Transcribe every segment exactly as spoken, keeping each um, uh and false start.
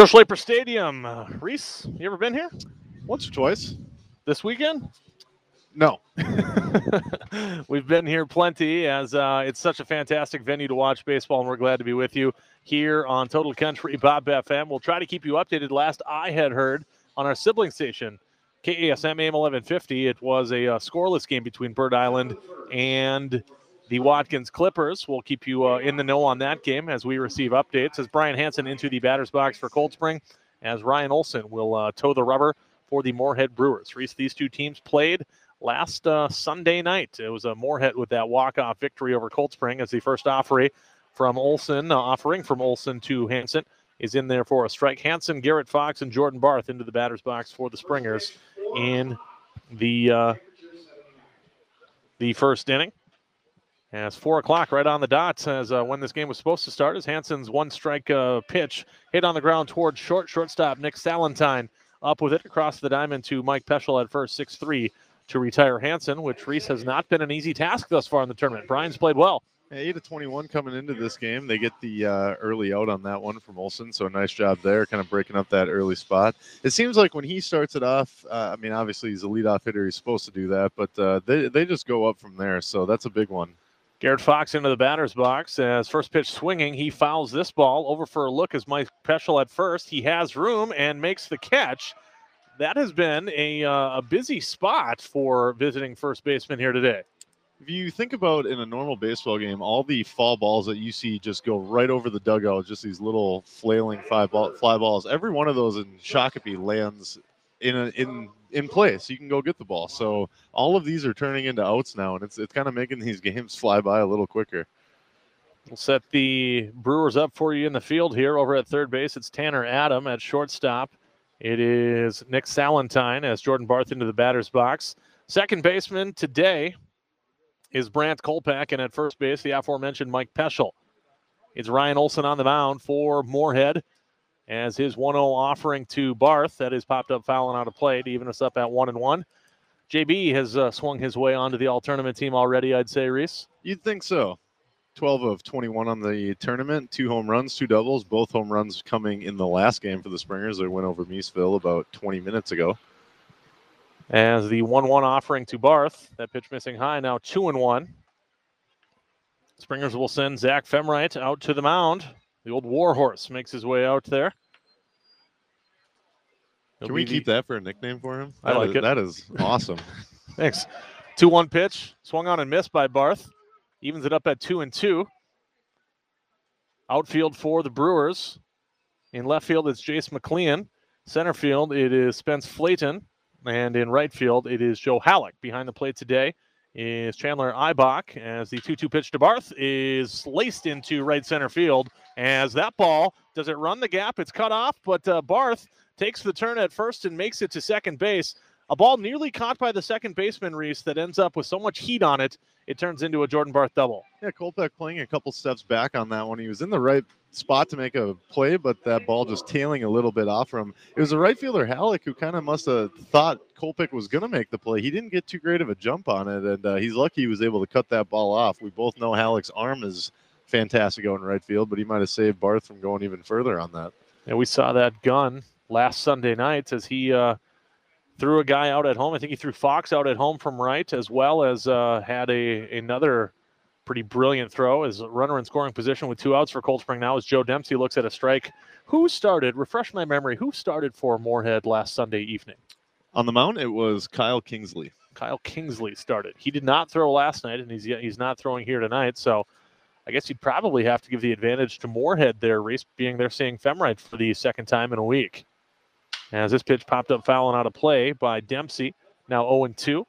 Joe Schlaper Stadium. Uh, Reese, you ever been here? Once or twice. This weekend? No. We've been here plenty, as uh, it's such a fantastic venue to watch baseball, and we're glad to be with you here on Total Country Bob F M. We'll try to keep you updated. Last I had heard on our sibling station, K A S M A M eleven fifty, it was a uh, scoreless game between Bird Island and the Watkins Clippers. We'll keep you uh, in the know on that game as we receive updates. As Brian Hansen into the batter's box for Cold Spring, as Ryan Olson will uh, toe the rubber for the Moorhead Brewers. Reese, these two teams played last uh, Sunday night. It was a Moorhead with that walk-off victory over Cold Spring, as the first offering from Olson, uh, offering from Olson to Hansen is in there for a strike. Hansen, Garrett Fox, and Jordan Barth into the batter's box for the Springers in the uh, the first inning. As four o'clock right on the dot as uh, when this game was supposed to start, as Hansen's one-strike uh, pitch hit on the ground towards short. Shortstop Nick Salentine up with it across the diamond to Mike Peschel at first, six three to retire Hansen, which, Reese, has not been an easy task thus far in the tournament. Brian's played well. eight of twenty-one coming into this game. They get the uh, early out on that one from Olson, so nice job there, kind of breaking up that early spot. It seems like when he starts it off, uh, I mean, obviously he's a leadoff hitter. He's supposed to do that, but uh, they, they just go up from there, so that's a big one. Garrett Fox into the batter's box as first pitch swinging. He fouls this ball over for a look as Mike Peschel at first. He has room and makes the catch. That has been a, uh, a busy spot for visiting first baseman here today. If you think about in a normal baseball game, all the fall balls that you see just go right over the dugout, just these little flailing five ball, fly balls, every one of those in Shakopee lands in a, in in place. You can go get the ball. So all of these are turning into outs now, and it's it's kind of making these games fly by a little quicker. We'll set the Brewers up for you in the field here. Over at third base, it's Tanner Adam. At shortstop, it is Nick Salentine as Jordan Barth into the batter's box. Second baseman today is Brant Kolpak, and at first base, the aforementioned Mike Peschel. It's Ryan Olson on the mound for Moorhead as his one oh offering to Barth. That is popped up fouling out of play to even us up at one and one. J B has uh, swung his way onto the all-tournament team already, I'd say, Reese. You'd think so. twelve of twenty-one on the tournament, two home runs, two doubles, both home runs coming in the last game for the Springers. They went over Meesville about twenty minutes ago. As the one one offering to Barth, that pitch missing high, now two and one. Springers will send Zach Femright out to the mound. The old Warhorse makes his way out there. He'll Can we the... keep that for a nickname for him? I That like is, it. That is awesome. Thanks. two one pitch, swung on and missed by Barth. Evens it up at two and two. Outfield for the Brewers. In left field, it's Jace McLean. Center field, it is Spence Flayton. And in right field, it is Joe Halleck. Behind the plate today is Chandler Eibach as the two two pitch to Barth is laced into right center field. As that ball, does it run the gap? It's cut off, but uh, Barth takes the turn at first and makes it to second base. A ball nearly caught by the second baseman, Reese, that ends up with so much heat on it, it turns into a Jordan Barth double. Yeah, Kolpak playing a couple steps back on that one. He was in the right spot to make a play, but that ball just tailing a little bit off from him. It was the right fielder, Halleck, who kind of must have thought Kolpak was going to make the play. He didn't get too great of a jump on it, and uh, he's lucky he was able to cut that ball off. We both know Halleck's arm is fantastic out in right field, but he might have saved Barth from going even further on that. And we saw that gun last Sunday night as he uh, threw a guy out at home. I think he threw Fox out at home from right, as well as uh, had a another pretty brilliant throw as a runner in scoring position with two outs for Cold Spring now as Joe Dempsey looks at a strike. Who started, refresh my memory, who started for Moorhead last Sunday evening? On the mound, it was Kyle Kingsley. Kyle Kingsley started. He did not throw last night, and he's he's not throwing here tonight, so I guess you'd probably have to give the advantage to Moorhead there, Reese, being they're seeing Femright for the second time in a week. As this pitch popped up fouling out of play by Dempsey, now oh and two.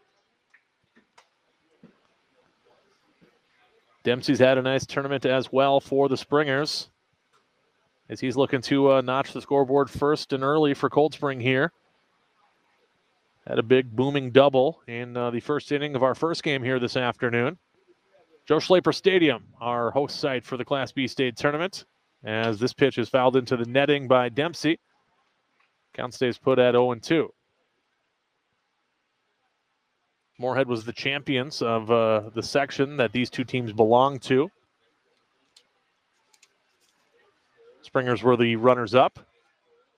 Dempsey's had a nice tournament as well for the Springers as he's looking to uh, notch the scoreboard first and early for Cold Spring here. Had a big booming double in uh, the first inning of our first game here this afternoon. Joe Schlaper Stadium, our host site for the Class B state tournament, as this pitch is fouled into the netting by Dempsey. Count stays put at oh and two. Moorhead was the champions of uh, the section that these two teams belong to. Springers were the runners-up.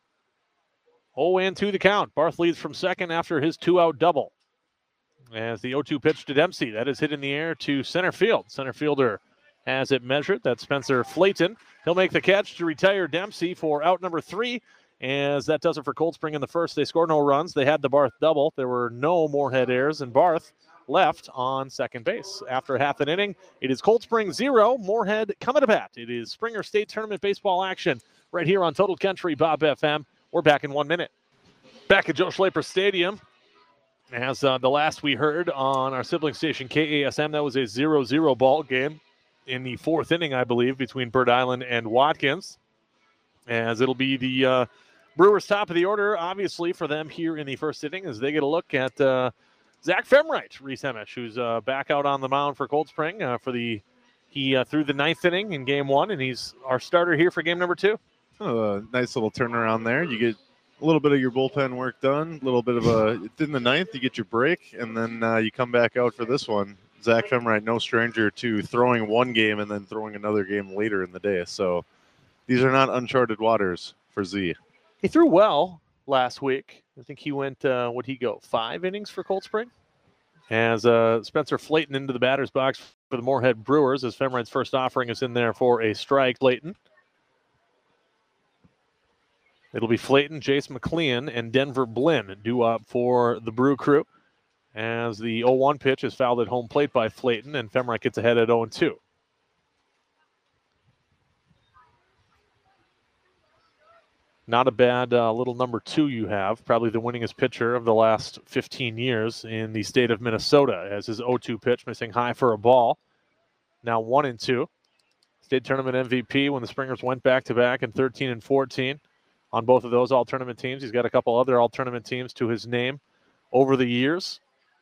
oh and two the count. Barth leads from second after his two-out double. As the oh two pitch to Dempsey, that is hit in the air to center field. Center fielder has it measured. That's Spencer Flayton. He'll make the catch to retire Dempsey for out number three. As that does it for Cold Spring in the first. They score no runs. They had the Barth double. There were no Moorhead errors, and Barth left on second base. After half an inning, it is Cold Spring zero, Moorhead coming to bat. It is Springer State Tournament baseball action right here on Total Country Bob F M. We're back in one minute. Back at Joe Schlaper Stadium. As uh, the last we heard on our sibling station K A S M, that was a zero zero ball game in the fourth inning, I believe, between Bird Island and Watkins. As it'll be the uh, Brewers' top of the order, obviously, for them here in the first inning as they get a look at uh, Zach Femright, Reese Hemish, who's uh, back out on the mound for Cold Spring uh, for the he uh, threw the ninth inning in game one, and he's our starter here for game number two. Oh, a nice little turnaround there. You get a little bit of your bullpen work done, a little bit of a in the ninth, you get your break, and then uh, you come back out for this one. Zach Femright, no stranger to throwing one game and then throwing another game later in the day. So these are not uncharted waters for Z. He threw well last week. I think he went, uh, would he go, five innings for Cold Spring? As uh, Spencer Flayton into the batter's box for the Moorhead Brewers as Femright's first offering is in there for a strike. Flayton. It'll be Flayton, Jace McLean, and Denver Blinn due up for the Brew Crew as the oh one pitch is fouled at home plate by Flayton, and Femright gets ahead at oh and two. Not a bad uh, little number two you have. Probably the winningest pitcher of the last fifteen years in the state of Minnesota as his oh two pitch missing high for a ball. Now one and two. State tournament M V P when the Springers went back-to-back in thirteen and fourteen. On both of those all-tournament teams. He's got a couple other all-tournament teams to his name over the years.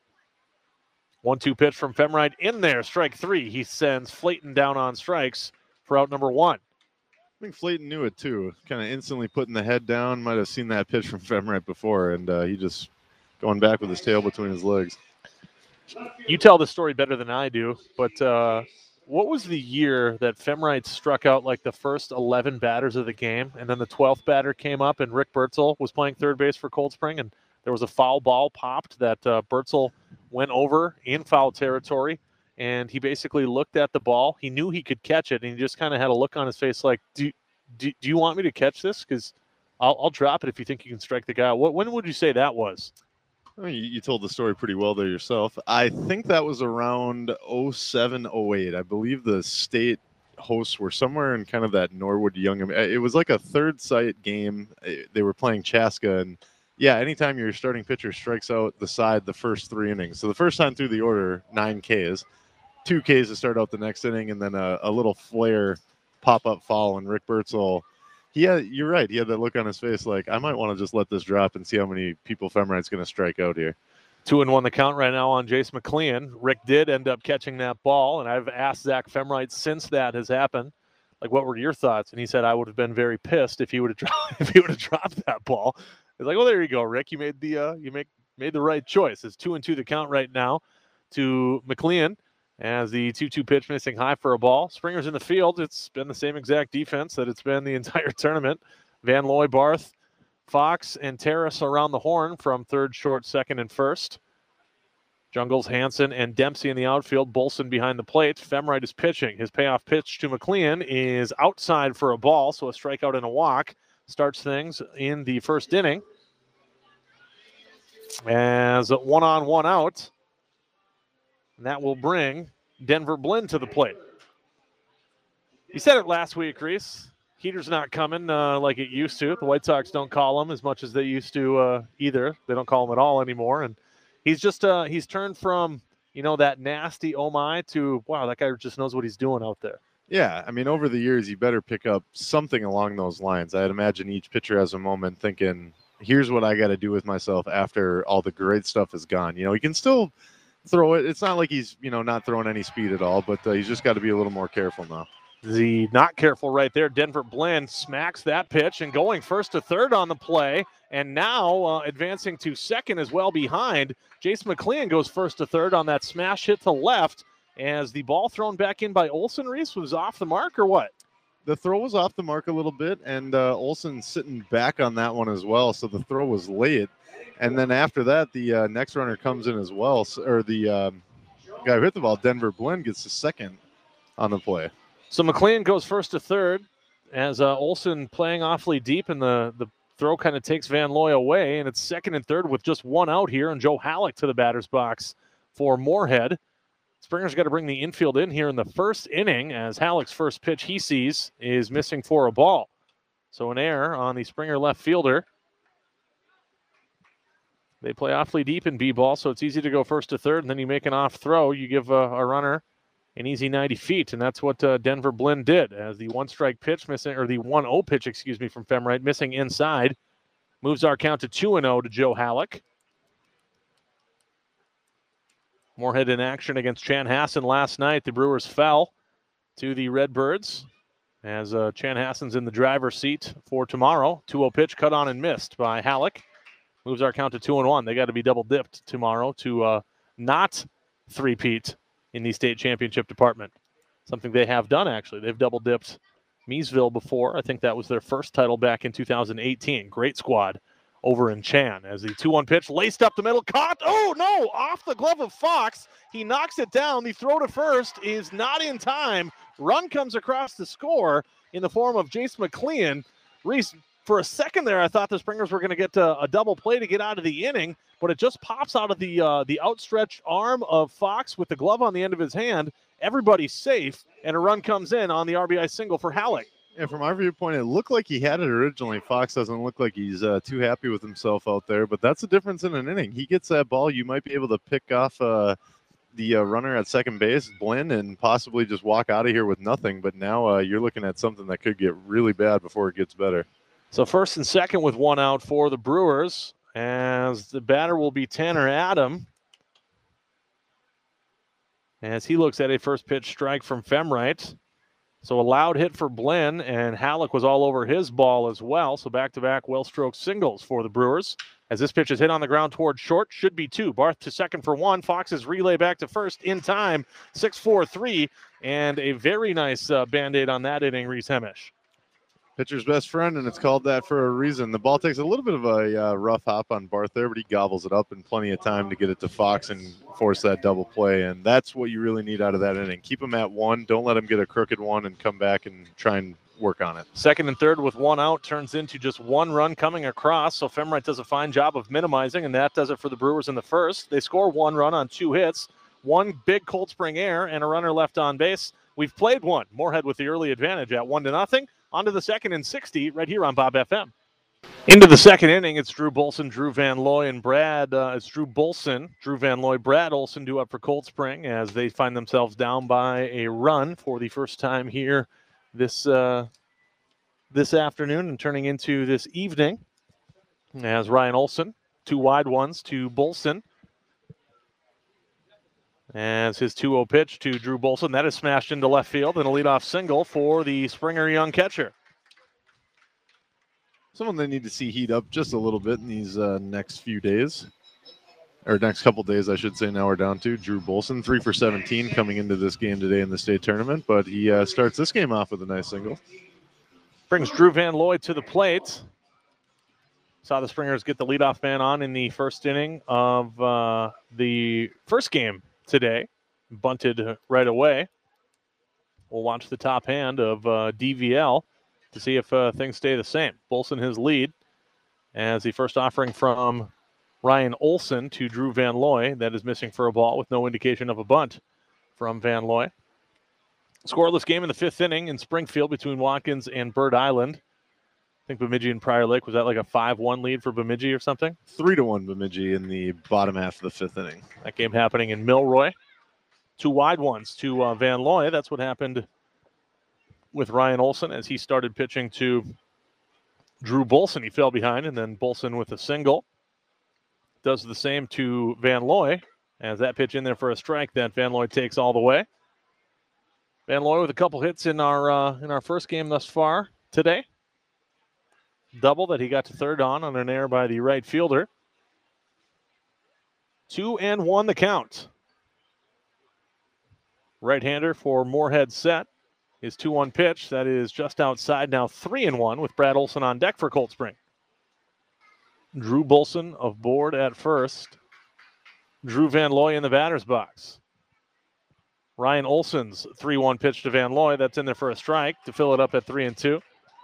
one two pitch from Femright in there. Strike three. He sends Flayton down on strikes for out number one. I think Flayton knew it too. Kind of instantly putting the head down. Might have seen that pitch from Femright before, and uh, he just going back with his tail between his legs. You tell the story better than I do, but uh, what was the year that Femright struck out like the first eleven batters of the game, and then the twelfth batter came up, and Rick Bertzel was playing third base for Cold Spring, and there was a foul ball popped that uh, Bertzel went over in foul territory, and he basically looked at the ball. He knew he could catch it, and he just kind of had a look on his face like, do, do, do you want me to catch this? Because I'll, I'll drop it if you think you can strike the guy out. What, when would you say that was? I mean, you, you told the story pretty well there yourself. I think that was around oh seven, oh eight. I believe the state hosts were somewhere in kind of that Norwood Young. It was like a third site game. They were playing Chaska, and yeah, anytime your starting pitcher strikes out the side the first three innings. So the first time through the order, nine Ks, two Ks to start out the next inning, and then a, a little flare pop-up foul, and Rick Bertzel, he had, you're right, he had that look on his face like, I might want to just let this drop and see how many people Femright's going to strike out here. Two and one the count right now on Jace McLean. Rick did end up catching that ball, and I've asked Zach Femright since that has happened, like, what were your thoughts? And he said, I would have been very pissed if he would have dropped if he would have dropped that ball. It's like, well, there you go, Rick. You made the uh, you make made the right choice. It's two and two the count right now to McLean as the two two pitch missing high for a ball. Springer's in the field. It's been the same exact defense that it's been the entire tournament. Van Looy, Barth, Fox, and Terrace around the horn from third, short, second, and first. Jungles, Hansen, and Dempsey in the outfield. Bolson behind the plate. Femright is pitching. His payoff pitch to McLean is outside for a ball, so a strikeout and a walk starts things in the first inning. As one on, one out. And that will bring Denver Blinn to the plate. You said it last week, Reese. Heater's not coming uh, like it used to. The White Sox don't call him as much as they used to uh, either. They don't call him at all anymore. And he's just, uh, he's turned from, you know, that nasty oh my to, wow, that guy just knows what he's doing out there. Yeah, I mean, over the years, you better pick up something along those lines. I'd imagine each pitcher has a moment thinking, here's what I got to do with myself after all the great stuff is gone. You know, he can still throw it. It's not like he's, you know, not throwing any speed at all, but uh, he's just got to be a little more careful now. The not careful right there. Denver Blinn smacks that pitch and going first to third on the play. And now uh, advancing to second as well behind. Jace McLean goes first to third on that smash hit to left as the ball thrown back in by Olson. Reese was off the mark or what? The throw was off the mark a little bit, and uh, Olson sitting back on that one as well, so the throw was late. And then after that, the uh, next runner comes in as well, so, or the um, guy who hit the ball, Denver Blinn, gets the second on the play. So McLean goes first to third as uh, Olson playing awfully deep, and the, the throw kind of takes Van Looy away, and it's second and third with just one out here, and Joe Halleck to the batter's box for Moorhead. Springer's got to bring the infield in here in the first inning as Halleck's first pitch he sees is missing for a ball. So an error on the Springer left fielder. They play awfully deep in B-ball, so it's easy to go first to third, and then you make an off throw. You give a, a runner an easy ninety feet, and that's what uh, Denver Blinn did as the one-strike pitch missing, or the one oh pitch, excuse me, from Femrite missing inside. Moves our count to two and oh to Joe Halleck. Moorhead in action against Chanhassen last night. The Brewers fell to the Redbirds as uh, Chanhassen's in the driver's seat for tomorrow. two oh pitch cut on and missed by Halleck. Moves our count to two and one. They got to be double dipped tomorrow to uh, not three-peat in the state championship department. Something they have done, actually. They've double dipped Miesville before. I think that was their first title back in two thousand eighteen. Great squad over in Chan as the two one pitch laced up the middle, caught, oh no, off the glove of Fox. He knocks it down. The throw to first is not in time. Run comes across the score in the form of Jace McLean. Reese, for a second there, I thought the Springers were going to get a, a double play to get out of the inning, but it just pops out of the uh, the outstretched arm of Fox with the glove on the end of his hand. Everybody's safe, and a run comes in on the R B I single for Halleck. And from our viewpoint, it looked like he had it originally. Fox doesn't look like he's uh, too happy with himself out there, but that's the difference in an inning. He gets that ball, you might be able to pick off uh, the uh, runner at second base, Blinn, and possibly just walk out of here with nothing. But now uh, you're looking at something that could get really bad before it gets better. So first and second with one out for the Brewers, as the batter will be Tanner Adam, as he looks at a first pitch strike from Femrite. So a loud hit for Blinn, and Halleck was all over his ball as well. So back-to-back well-stroked singles for the Brewers. As this pitch is hit on the ground toward short, should be two. Barth to second for one. Fox's relay back to first in time, six four three, and a very nice uh, Band-Aid on that inning, Reese Hemish. Pitcher's best friend, and it's called that for a reason. The ball takes a little bit of a uh, rough hop on Barth there, but he gobbles it up in plenty of time to get it to Fox and force that double play, and that's what you really need out of that inning. Keep him at one. Don't let him get a crooked one and come back and try and work on it. Second and third with one out turns into just one run coming across, so Femrite does a fine job of minimizing, and that does it for the Brewers in the first. They score one run on two hits, one big Cold Spring air, and a runner left on base. We've played one. Moorhead with the early advantage at one to nothing. On to the second and sixty right here on Bob F M. Into the second inning, it's Drew Bolson, Drew Van Looy, and Brad. Uh, it's Drew Bolson, Drew Van Looy, Brad Olson due up for Cold Spring as they find themselves down by a run for the first time here this uh, this afternoon and turning into this evening. As Ryan Olson, two wide ones to Bolson. As his two oh pitch to Drew Bolson, that is smashed into left field and a leadoff single for the Springer young catcher. Someone they need to see heat up just a little bit in these uh, next few days, or next couple days, I should say. Now we're down to Drew Bolson, three for seventeen coming into this game today in the state tournament, but he uh, starts this game off with a nice single. Brings Drew Van Looy to the plate. Saw the Springers get the leadoff man on in the first inning of uh, the first game today. Bunted right away. We'll watch the top hand of uh, D V L to see if uh, things stay the same. Bolson his lead as the first offering from Ryan Olson to Drew Van Looy. That is missing for a ball with no indication of a bunt from Van Looy. Scoreless game in the fifth inning in Springfield between Watkins and Bird Island. I think Bemidji and Prior Lake, was that like a five one lead for Bemidji or something? Three to one Bemidji in the bottom half of the fifth inning. That game happening in Milroy. Two wide ones to uh, Van Looy. That's what happened with Ryan Olson as he started pitching to Drew Bolson. He fell behind, and then Bolson with a single. Does the same to Van Looy as that pitch in there for a strike that Van Looy takes all the way. Van Looy with a couple hits in our uh, in our first game thus far today. Double that he got to third on on an error by the right fielder. Two and one the count. Right-hander for Moorhead set. His two one pitch, that is just outside, now three and one with Brad Olson on deck for Cold Spring. Drew Bolson aboard at first. Drew Van Looy in the batter's box. Ryan Olson's three one pitch to Van Looy. That's in there for a strike to fill it up at three and two.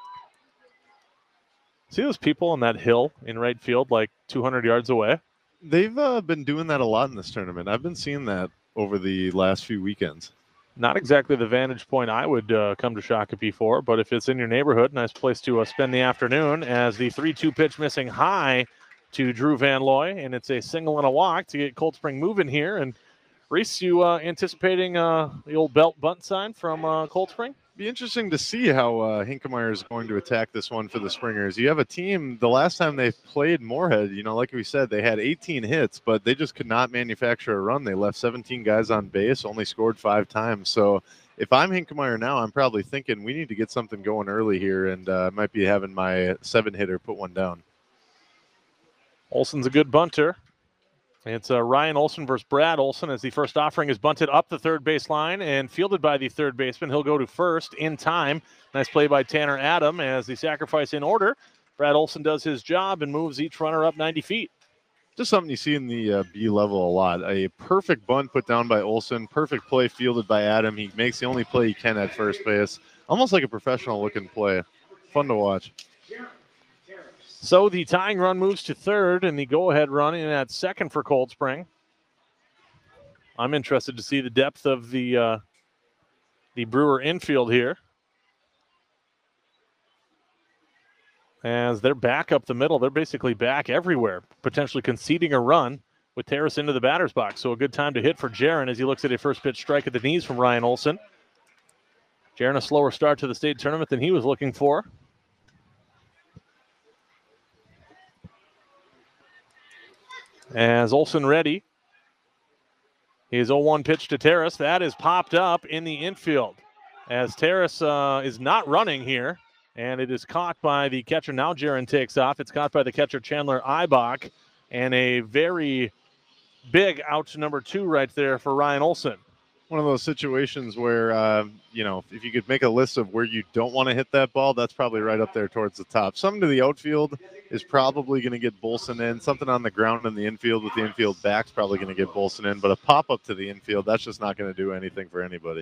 See those people on that hill in right field, like two hundred yards away? They've uh, been doing that a lot in this tournament. I've been seeing that over the last few weekends. Not exactly the vantage point I would uh, come to Shakopee for, but if it's in your neighborhood, nice place to uh, spend the afternoon as the three two pitch missing high to Drew Van Looy, and it's a single and a walk to get Cold Spring moving here. And Reese, you uh, anticipating uh, the old belt bunt sign from uh, Cold Spring? Be interesting to see how uh, Hinkemeyer is going to attack this one for the Springers. You have a team, the last time they played Moorhead, you know, like we said, they had eighteen hits, but they just could not manufacture a run. They left seventeen guys on base, only scored five times. So if I'm Hinkemeyer now, I'm probably thinking we need to get something going early here, and uh, might be having my seven hitter put one down. Olson's a good bunter. It's uh, Ryan Olson versus Brad Olson as the first offering is bunted up the third base line and fielded by the third baseman. He'll go to first in time. Nice play by Tanner Adam as the sacrifice in order. Brad Olson does his job and moves each runner up ninety feet. Just something you see in the uh, B level a lot. A perfect bunt put down by Olson. Perfect play fielded by Adam. He makes the only play he can at first base. Almost like a professional looking play. Fun to watch. So the tying run moves to third, and the go-ahead run in at second for Cold Spring. I'm interested to see the depth of the uh, the Brewer infield here, as they're back up the middle. They're basically back everywhere, potentially conceding a run with Terrace into the batter's box. So a good time to hit for Jaron as he looks at a first pitch strike at the knees from Ryan Olson. Jaron, a slower start to the state tournament than he was looking for. As Olson ready. His oh one pitch to Terrace. That is popped up in the infield. As Terrace uh, is not running here. And it is caught by the catcher. Now Jaron takes off. It's caught by the catcher, Chandler Eibach. And a very big out to number two right there for Ryan Olson. One of those situations where, uh, you know, if you could make a list of where you don't want to hit that ball, that's probably right up there towards the top. Something to the outfield is probably going to get Bolson in. Something on the ground in the infield with the infield back's probably going to get Bolson in. But a pop-up to the infield, that's just not going to do anything for anybody.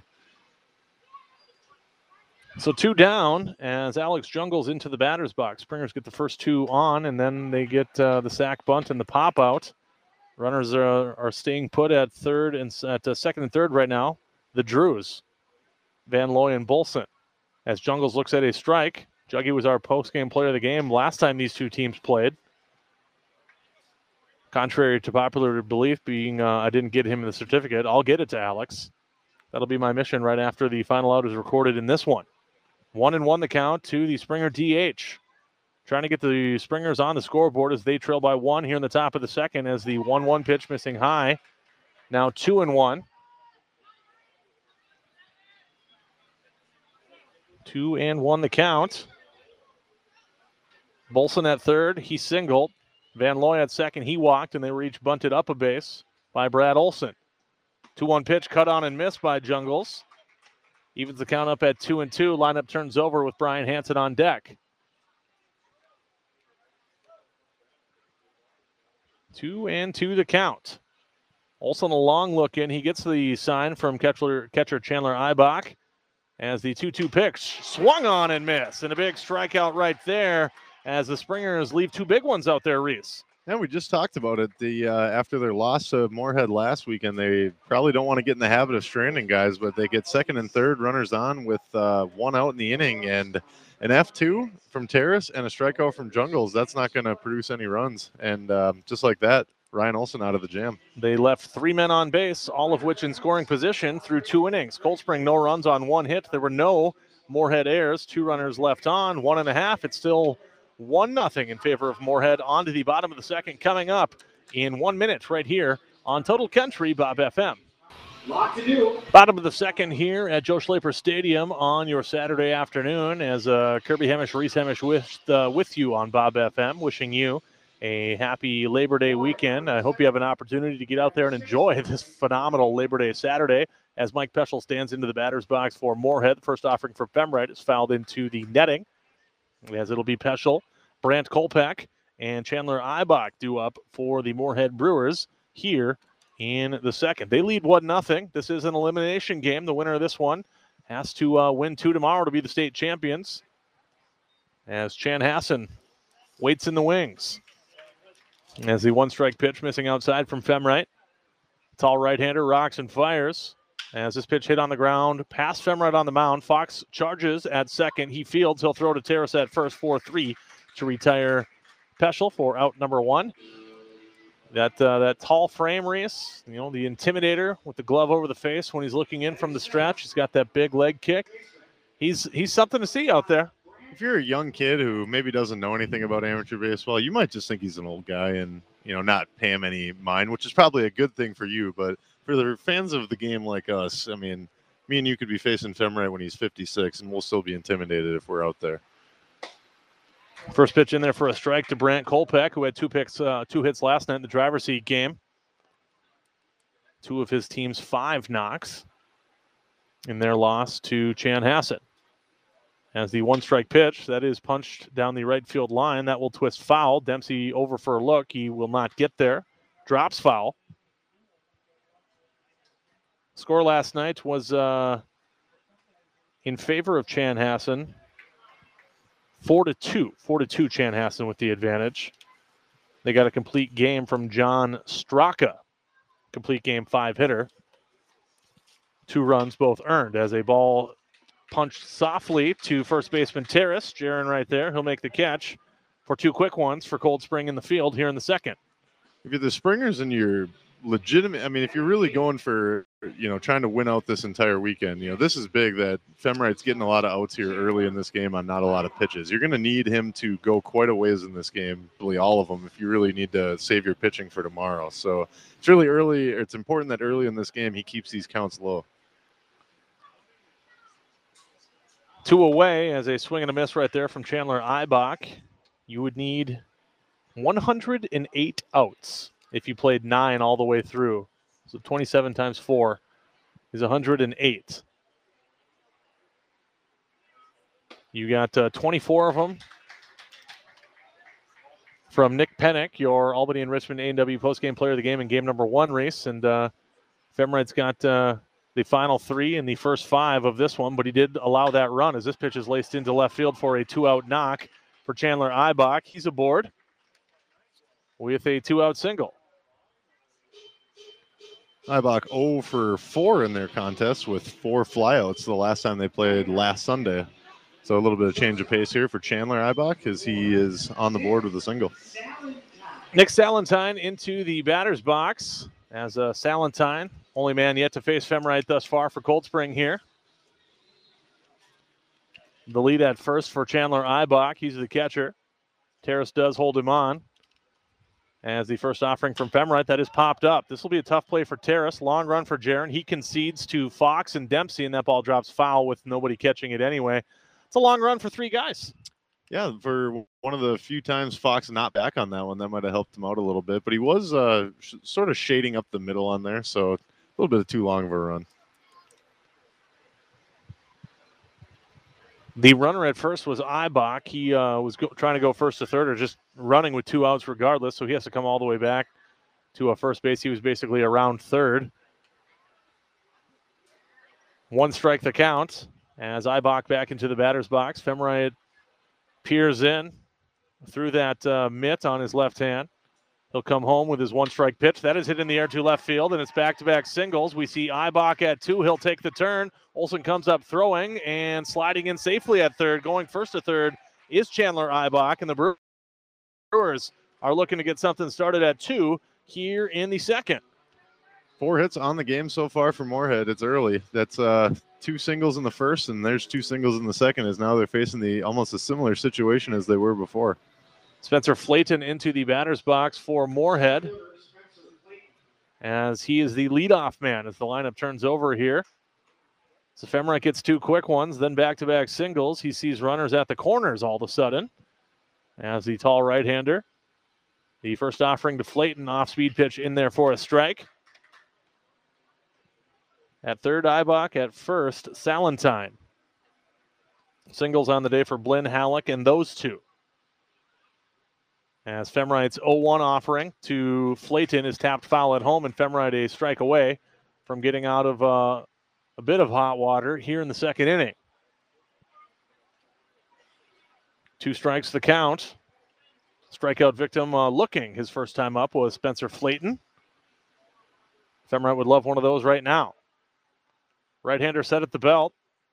So two down as Alex Jungles into the batter's box. Springers get the first two on, and then they get uh, the sack bunt and the pop-out. Runners are, are staying put at third and at uh, second and third right now. The Drews, Van Looy and Bolson. As Jungles looks at a strike. Juggy was our post-game player of the game last time these two teams played. Contrary to popular belief, being uh, I didn't get him the certificate, I'll get it to Alex. That'll be my mission right after the final out is recorded in this one. One and one the count to the Springer D H. Trying to get the Springers on the scoreboard as they trail by one here in the top of the second as the one one pitch missing high. Now two and one. Two and one the count. Bolson at third. He singled. Van Looy at second. He walked, and they were each bunted up a base by Brad Olson. two one pitch cut on and missed by Jungles. Evens the count up at two and two. Lineup turns over with Brian Hansen on deck. Two and two the count. Olson a long look in. He gets the sign from catcher, catcher Chandler Eibach as the two two pitch swung on and missed. And a big strikeout right there as the Springers leave two big ones out there, Reese. Yeah, we just talked about it. The uh, after their loss to Moorhead last weekend, they probably don't want to get in the habit of stranding guys, but they get second and third runners on with uh, one out in the inning, and an F two from Terrace and a strikeout from Jungles. That's not going to produce any runs. And um, just like that, Ryan Olson out of the jam. They left three men on base, all of which in scoring position through two innings. Cold Spring, no runs on one hit. There were no Moorhead errors. Two runners left on, one and a half. It's still one nothing in favor of Moorhead. On to the bottom of the second coming up in one minute right here on Total Country Bob F M. Lot to do. Bottom of the second here at Joe Schlaper Stadium on your Saturday afternoon as uh, Kirby Hemish, Reese Hemish with, uh, with you on Bob F M, wishing you a happy Labor Day weekend. I hope you have an opportunity to get out there and enjoy this phenomenal Labor Day Saturday as Mike Peschel stands into the batter's box for Moorhead. The first offering for Femrite is fouled into the netting, as it'll be Peschel, Brant Kolpak, and Chandler Eibach due up for the Moorhead Brewers here in the second. They lead one nothing. This is an elimination game. The winner of this one has to uh, win two tomorrow to be the state champions, as Chanhassen waits in the wings. As the one-strike pitch missing outside from Femrite. Tall right-hander rocks and fires. As this pitch hit on the ground, past Femrite on the mound. Fox charges at second. He fields. He'll throw to Terrace at first, four three to retire Peschel for out number one. That uh, that tall frame, Reese, you know, the intimidator with the glove over the face when he's looking in from the stretch. He's got that big leg kick. He's he's something to see out there. If you're a young kid who maybe doesn't know anything about amateur baseball, you might just think he's an old guy and, you know, not pay him any mind, which is probably a good thing for you. But for the fans of the game like us, I mean, me and you could be facing Femrite when he's fifty-six, and we'll still be intimidated if we're out there. First pitch in there for a strike to Brant Kolpak, who had two picks, uh, two hits last night in the driver's seat game. Two of his team's five knocks in their loss to Chanhassen. As the one-strike pitch, that is punched down the right field line. That will twist foul. Dempsey over for a look. He will not get there. Drops foul. Score last night was uh, in favor of Chanhassen. Four to two. Four to two, Chanhassen with the advantage. They got a complete game from John Straka. Complete game five hitter. Two runs both earned as a ball punched softly to first baseman Terrace. Jaron right there. He'll make the catch for two quick ones for Cold Spring in the field here in the second. If you're the Springers and you're legitimate, I mean, if you're really going for, you know, trying to win out this entire weekend, you know, this is big that Femrite's getting a lot of outs here early in this game on not a lot of pitches. You're going to need him to go quite a ways in this game, really all of them, if you really need to save your pitching for tomorrow. So it's really early. It's important that early in this game he keeps these counts low. Two away as a swing and a miss right there from Chandler Eibach. You would need one hundred eight outs if you played nine all the way through. So twenty-seven times four is one hundred eight. You got uh, twenty-four of them from Nick Pennick, your Albany and Richmond A and W postgame player of the game in game number one race. And uh, Femrite's got uh, the final three in the first five of this one, but he did allow that run as this pitch is laced into left field for a two-out knock for Chandler Eibach. He's aboard with a two-out single. Eibach oh for four in their contest with four flyouts the last time they played last Sunday. So a little bit of change of pace here for Chandler Eibach as he is on the board with a single. Nick Salentine into the batter's box as uh, Salentine, only man yet to face Femrite thus far for Cold Spring here. The lead at first for Chandler Eibach. He's the catcher. Terrace does hold him on. As the first offering from Femrite, that is popped up. This will be a tough play for Terrace. Long run for Jaron. He concedes to Fox and Dempsey, and that ball drops foul with nobody catching it anyway. It's a long run for three guys. Yeah, for one of the few times Fox not back on that one, that might have helped him out a little bit. But he was uh, sh- sort of shading up the middle on there, so a little bit of too long of a run. The runner at first was Eibach. He uh, was go- trying to go first to third or just running with two outs regardless, so he has to come all the way back to a first base. He was basically around third. One strike the count as Eibach back into the batter's box. Femrite peers in through that uh, mitt on his left hand. He'll come home with his one-strike pitch. That is hit in the air to left field, and it's back-to-back singles. We see Eibach at two. He'll take the turn. Olsen comes up throwing and sliding in safely at third. Going first to third is Chandler Eibach, and the Brewers are looking to get something started at two here in the second. Four hits on the game so far for Moorhead. It's early. That's uh, two singles in the first, and there's two singles in the second, as now they're facing the almost a similar situation as they were before. Spencer Flayton into the batter's box for Moorhead, as he is the leadoff man as the lineup turns over here. So Femrite gets two quick ones, then back-to-back singles. He sees runners at the corners all of a sudden as the tall right-hander. The first offering to Flayton, off-speed pitch in there for a strike. At third, Ibach. At first, Salentine. Singles on the day for Blinn, Halleck, and those two. As Femrite's oh one offering to Flayton is tapped foul at home, and Femrite a strike away from getting out of uh, a bit of hot water here in the second inning. Two strikes the count. Strikeout victim uh, looking his first time up was Spencer Flayton. Femrite would love one of those right now. Right-hander set at the belt.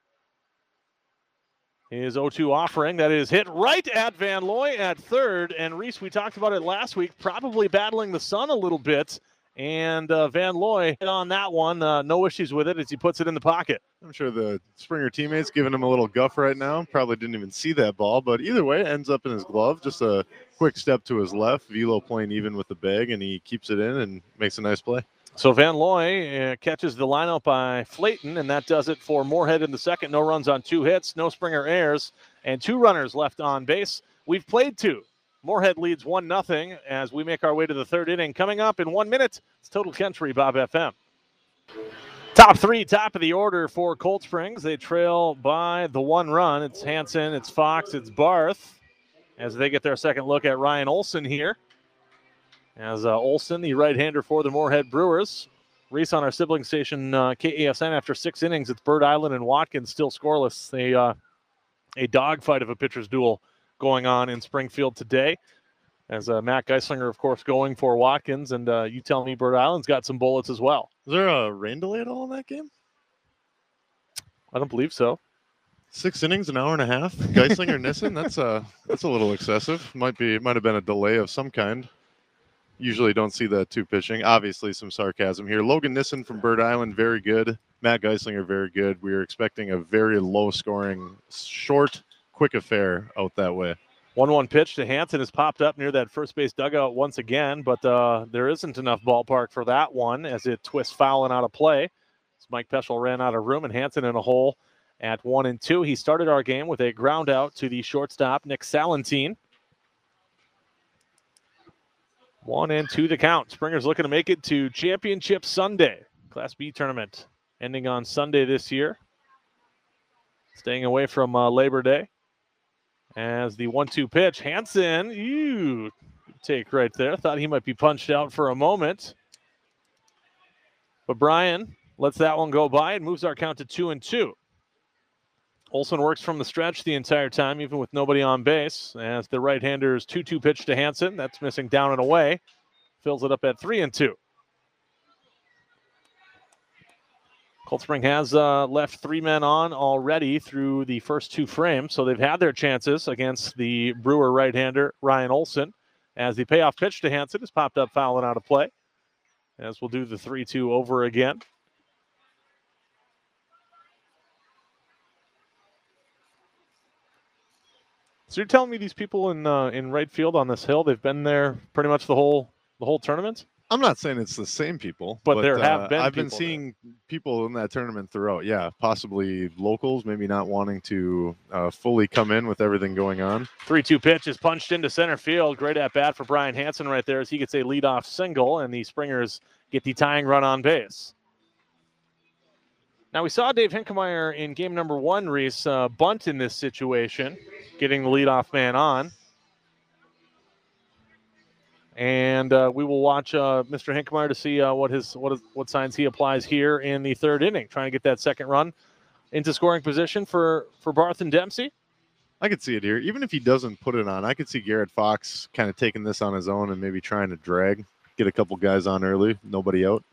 His oh two offering, that is hit right at Van Looy at third. And Reese, we talked about it last week, probably battling the sun a little bit. And uh, Van Looy hit on that one. Uh, no issues with it as he puts it in the pocket. I'm sure the Springer teammates giving him a little guff right now. Probably didn't even see that ball, but either way, it ends up in his glove. Just a quick step to his left. Velo playing even with the bag, and he keeps it in and makes a nice play. So Van Looy uh, catches the lineup by Flayton, and that does it for Moorhead in the second. No runs on two hits, no Springer errors, and two runners left on base. We've played two. Moorhead leads one nothing as we make our way to the third inning. Coming up in one minute, it's Total Country Bob F M. Top three, top of the order for Cold Springs. They trail by the one run. It's Hansen, it's Fox, it's Barth as they get their second look at Ryan Olson here. As uh, Olson, the right-hander for the Moorhead Brewers. Reese on our sibling station, uh, K A S N, after six innings, it's Bird Island and Watkins still scoreless. A, uh, a dogfight of a pitcher's duel going on in Springfield today. As uh, Matt Geislinger, of course, going for Watkins. And uh, you tell me Bird Island's got some bullets as well. Is there a rain delay at all in that game? I don't believe so. Six innings, an hour and a half. Geislinger Nissen, that's a, that's a little excessive. Might be, it might have been a delay of some kind. Usually don't see that two pitching. Obviously some sarcasm here. Logan Nissen from Bird Island, very good. Matt Geislinger, very good. We were expecting a very low-scoring, short, quick affair out that way. one one pitch to Hansen has popped up near that first base dugout once again, but uh, there isn't enough ballpark for that one as it twists foul and out of play. As Mike Peschel ran out of room and Hansen in a hole at one and two. He started our game with a ground out to the shortstop, Nick Salentine. One and two to count. Springer's looking to make it to Championship Sunday. Class B tournament ending on Sunday this year. Staying away from uh, Labor Day. As the one two pitch, Hansen, you take right there. Thought he might be punched out for a moment. But Brian lets that one go by and moves our count to two and two. Olson works from the stretch the entire time, even with nobody on base, as the right-hander's two two pitch to Hansen. That's missing down and away. Fills it up at three and two. Cold Spring has uh, left three men on already through the first two frames, so they've had their chances against the Brewer right-hander, Ryan Olson, as the payoff pitch to Hansen has popped up foul and out of play, as we'll do the three two over again. So you're telling me these people in uh, in right field on this hill, they've been there pretty much the whole the whole tournament? I'm not saying it's the same people, but, but there have uh, been. I've been people seeing there. people in that tournament throughout. Yeah, possibly locals, maybe not wanting to uh, fully come in with everything going on. three two pitch is punched into center field. Great at bat for Brian Hansen right there as he gets a leadoff single, and the Springers get the tying run on base. Now, we saw Dave Hinkemeyer in game number one, Reese, uh, bunt in this situation, getting the leadoff man on. And uh, we will watch uh, Mister Hinkemeyer to see uh, what his what is, what signs he applies here in the third inning, trying to get that second run into scoring position for, for Barth and Dempsey. I could see it here. Even if he doesn't put it on, I could see Garrett Fox kind of taking this on his own and maybe trying to drag, get a couple guys on early, nobody out.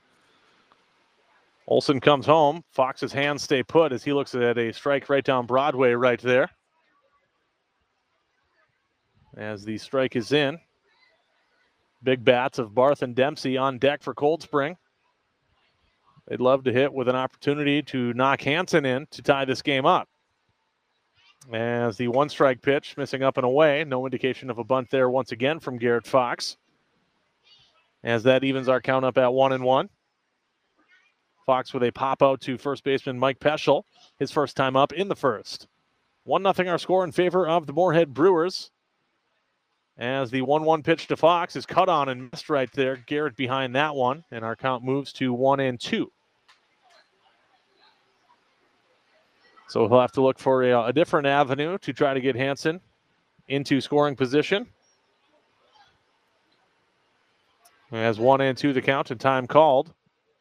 Olson comes home. Fox's hands stay put as he looks at a strike right down Broadway right there. As the strike is in. Big bats of Barth and Dempsey on deck for Cold Spring. They'd love to hit with an opportunity to knock Hansen in to tie this game up. As the one strike pitch missing up and away. No indication of a bunt there once again from Garrett Fox. As that evens our count up at one and one. Fox with a pop out to first baseman Mike Peschel, his first time up in the first. one nothing our score in favor of the Moorhead Brewers. As the one one pitch to Fox is cut on and missed right there. Garrett behind that one, and our count moves to one and two. So he'll have to look for a, a different avenue to try to get Hansen into scoring position. As one and two the count and time called.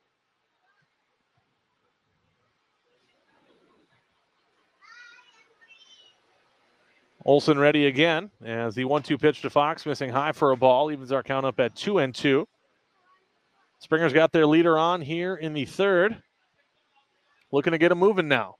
Olsen ready again as the one two pitch to Fox, missing high for a ball, evens our count up at two and two. Springer's got their leader on here in the third. Looking to get him moving now.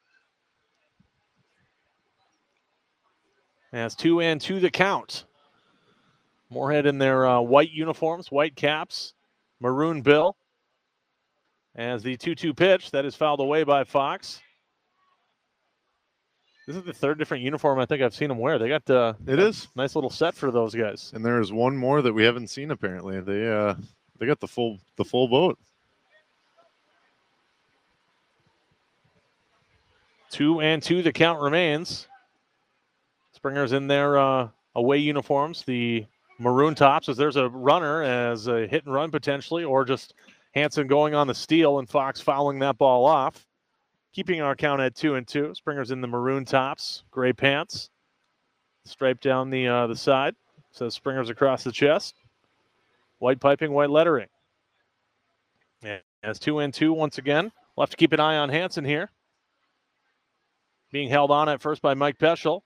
As two and two the count. Moorhead in their uh, white uniforms, white caps, maroon bill. As the two two pitch, that is fouled away by Fox. This is the third different uniform I think I've seen them wear. They got uh, it is nice little set for those guys. And there is one more that we haven't seen apparently. They uh, they got the full the full boat. Two and two, the count remains. Springer's in their uh, away uniforms, the maroon tops, as there's a runner as a hit and run potentially, or just Hansen going on the steal and Fox fouling that ball off. Keeping our count at two and two. Springer's in the maroon tops, gray pants, striped down the uh, the side. Says Springer's across the chest. White piping, white lettering. And as two and two once again. We'll have to keep an eye on Hansen here. Being held on at first by Mike Peschel.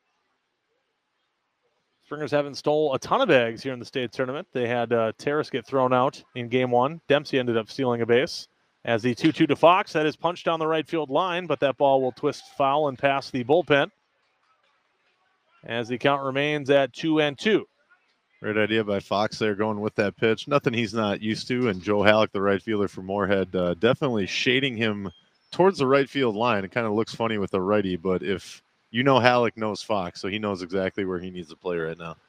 Springers haven't stole a ton of bags here in the state tournament. They had uh, Terrace get thrown out in game one. Dempsey ended up stealing a base. As the two two to Fox, that is punched down the right field line, but that ball will twist foul and pass the bullpen. As the count remains at two and two. Great idea by Fox there, going with that pitch. Nothing he's not used to, and Joe Halleck, the right fielder for Moorhead, uh, definitely shading him towards the right field line. It kind of looks funny with the righty, but if you know Halleck knows Fox, so he knows exactly where he needs to play right now.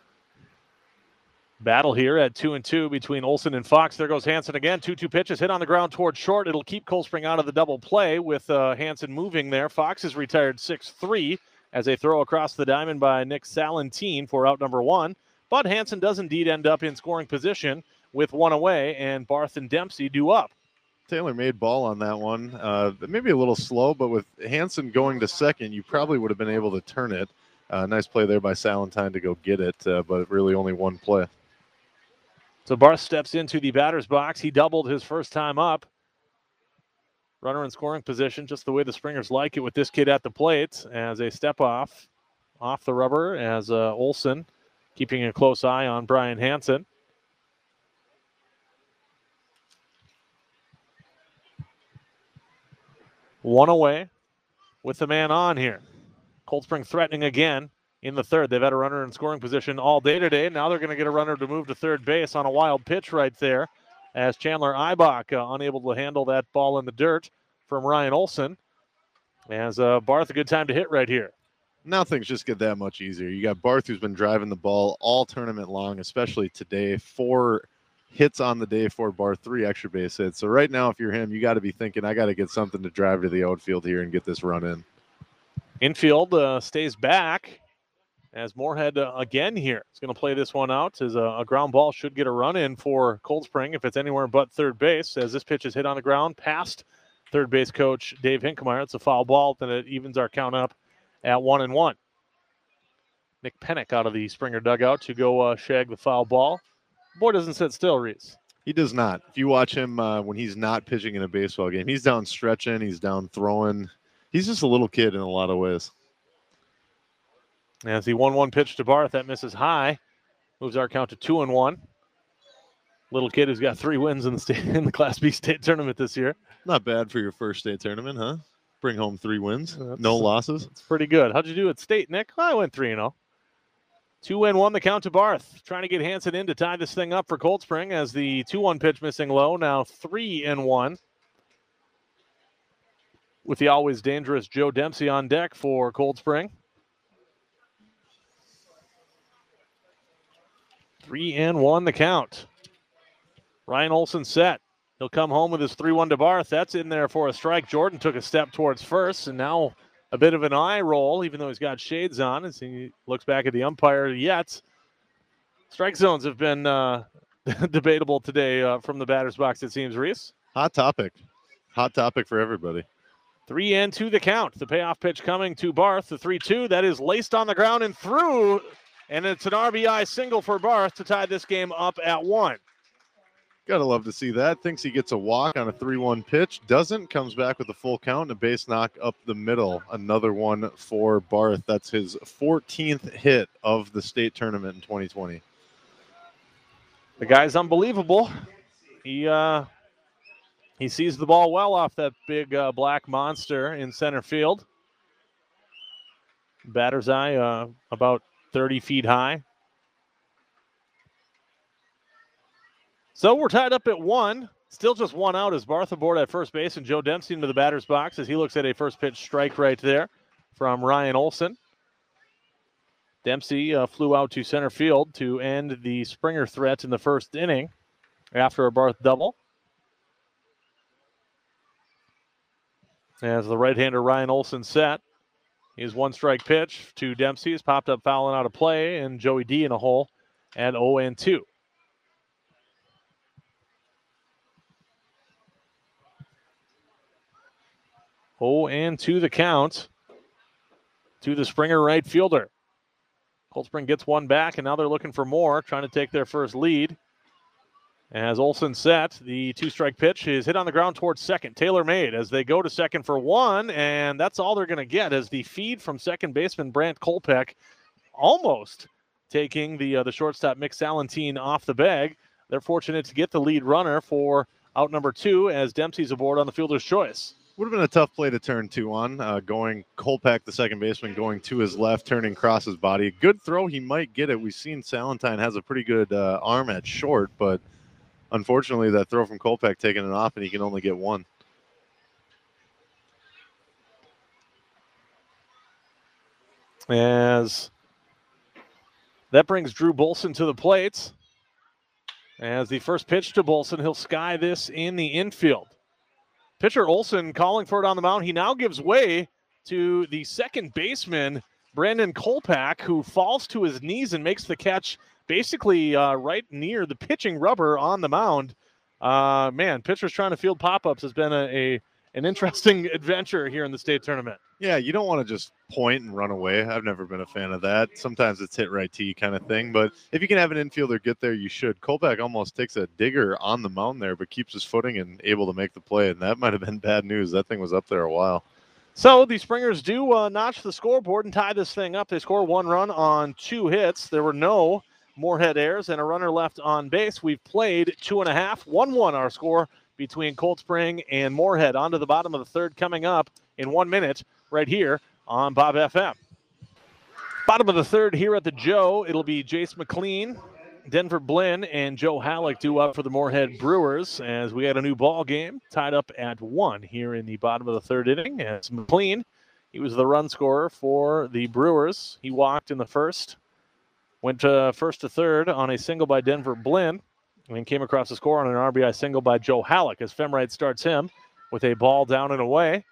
Battle here at two and two between Olsen and Fox. There goes Hansen again. two two pitches hit on the ground towards short. It'll keep Cold Spring out of the double play with uh, Hansen moving there. Fox is retired six three as they throw across the diamond by Nick Salentine for out number one. But Hansen does indeed end up in scoring position with one away, and Barth and Dempsey do up. Taylor made ball on that one. Uh, maybe a little slow, but with Hansen going to second, you probably would have been able to turn it. Uh, nice play there by Salentine to go get it, uh, but really only one play. So Barth steps into the batter's box. He doubled his first time up. Runner in scoring position, just the way the Springers like it with this kid at the plate as a step off, off the rubber as uh, Olsen keeping a close eye on Brian Hansen. One away with the man on here. Cold Spring threatening again in the third. They've had a runner in scoring position all day today. Now they're going to get a runner to move to third base on a wild pitch right there as Chandler Eibach uh, unable to handle that ball in the dirt from Ryan Olsen. As uh, Barth, a good time to hit right here. Now things just get that much easier. You got Barth, who's been driving the ball all tournament long, especially today. Four hits on the day for Barth, three extra base hits. So right now, if you're him, you got to be thinking, I got to get something to drive to the outfield here and get this run in. Infield uh, stays back as Moorhead uh, again here. He's going to play this one out as a, a ground ball should get a run in for Cold Spring if it's anywhere but third base, as this pitch is hit on the ground past third base coach Dave Hinkemeyer. It's a foul ball, then it evens our count up at one and one. Nick Pennick out of the Springer dugout to go uh, shag the foul ball. Boy doesn't sit still, Reese. He does not. If you watch him uh, when he's not pitching in a baseball game, he's down stretching, he's down throwing. He's just a little kid in a lot of ways. As the one one pitch to Barth, that misses high. Moves our count to two and one. Little kid who's got three wins in the state in the Class B state tournament this year. Not bad for your first state tournament, huh? Bring home three wins, That's, no losses. It's pretty good. How'd you do at state, Nick? Well, I went three and oh. Two and one, the count to Barth. Trying to get Hansen in to tie this thing up for Cold Spring as the two one pitch missing low. Now three and one. With the always dangerous Joe Dempsey on deck for Cold Spring. Three and one, the count. Ryan Olsen set. He'll come home with his three one to Barth. That's in there for a strike. Jordan took a step towards first, and now a bit of an eye roll, even though he's got shades on as he looks back at the umpire yet. Strike zones have been uh, debatable today uh, from the batter's box, it seems, Reese. Hot topic. Hot topic for everybody. Three and two the count. The payoff pitch coming to Barth. The three two. That is laced on the ground and through. And it's an R B I single for Barth to tie this game up at one. Gotta love to see that. Thinks he gets a walk on a three one pitch. Doesn't. Comes back with a full count and a base knock up the middle. Another one for Barth. That's his fourteenth hit of the state tournament in twenty twenty. The guy's unbelievable. He uh, he sees the ball well off that big uh, black monster in center field. Batter's eye uh, about thirty feet high. So we're tied up at one. Still just one out as Barth aboard at first base and Joe Dempsey into the batter's box as he looks at a first pitch strike right there from Ryan Olson. Dempsey uh, flew out to center field to end the Springer threat in the first inning after a Barth double. As the right-hander Ryan Olson set, his one-strike pitch to Dempsey is popped up fouling out of play, and Joey D in a hole at oh and two. oh and two the count to the Springer right fielder. Cold Spring gets one back, and now they're looking for more, trying to take their first lead. As Olson set, the two-strike pitch is hit on the ground towards second. Taylor made as they go to second for one, and that's all they're going to get as the feed from second baseman Brant Kolpeck almost taking the uh, the shortstop Mick Salentine off the bag. They're fortunate to get the lead runner for out number two as Dempsey's aboard on the fielder's choice. Would have been a tough play to turn two on. Uh, going Kolpeck, the second baseman, going to his left, turning across his body. Good throw. He might get it. We've seen Salentine has a pretty good uh, arm at short, but unfortunately that throw from Kolpeck taking it off, and he can only get one. As that brings Drew Bolson to the plate. As the first pitch to Bolson, he'll sky this in the infield. Pitcher Olson calling for it on the mound. He now gives way to the second baseman, Brandon Kolpeck, who falls to his knees and makes the catch basically uh, right near the pitching rubber on the mound. Uh, man, pitchers trying to field pop-ups has been a, a an interesting adventure here in the state tournament. Yeah, you don't want to just point and run away. I've never been a fan of that. Sometimes it's hit right tee kind of thing. But if you can have an infielder get there, you should. Kolpeck almost takes a digger on the mound there, but keeps his footing and able to make the play. And that might have been bad news. That thing was up there a while. So the Springers do uh, notch the scoreboard and tie this thing up. They score one run on two hits. There were no Moorhead errors and a runner left on base. We've played two and a half, one one our score between Cold Spring and Moorhead. On to the bottom of the third coming up in one minute right here on Bob F M. Bottom of the third here at the Joe. It'll be Jace McLean, Denver Blinn, and Joe Halleck due up for the Moorhead Brewers as we had a new ball game tied up at one here in the bottom of the third inning. As McLean, he was the run scorer for the Brewers. He walked in the first, went uh, first to third on a single by Denver Blinn, and came across the score on an R B I single by Joe Halleck as Femrite starts him with a ball down and away.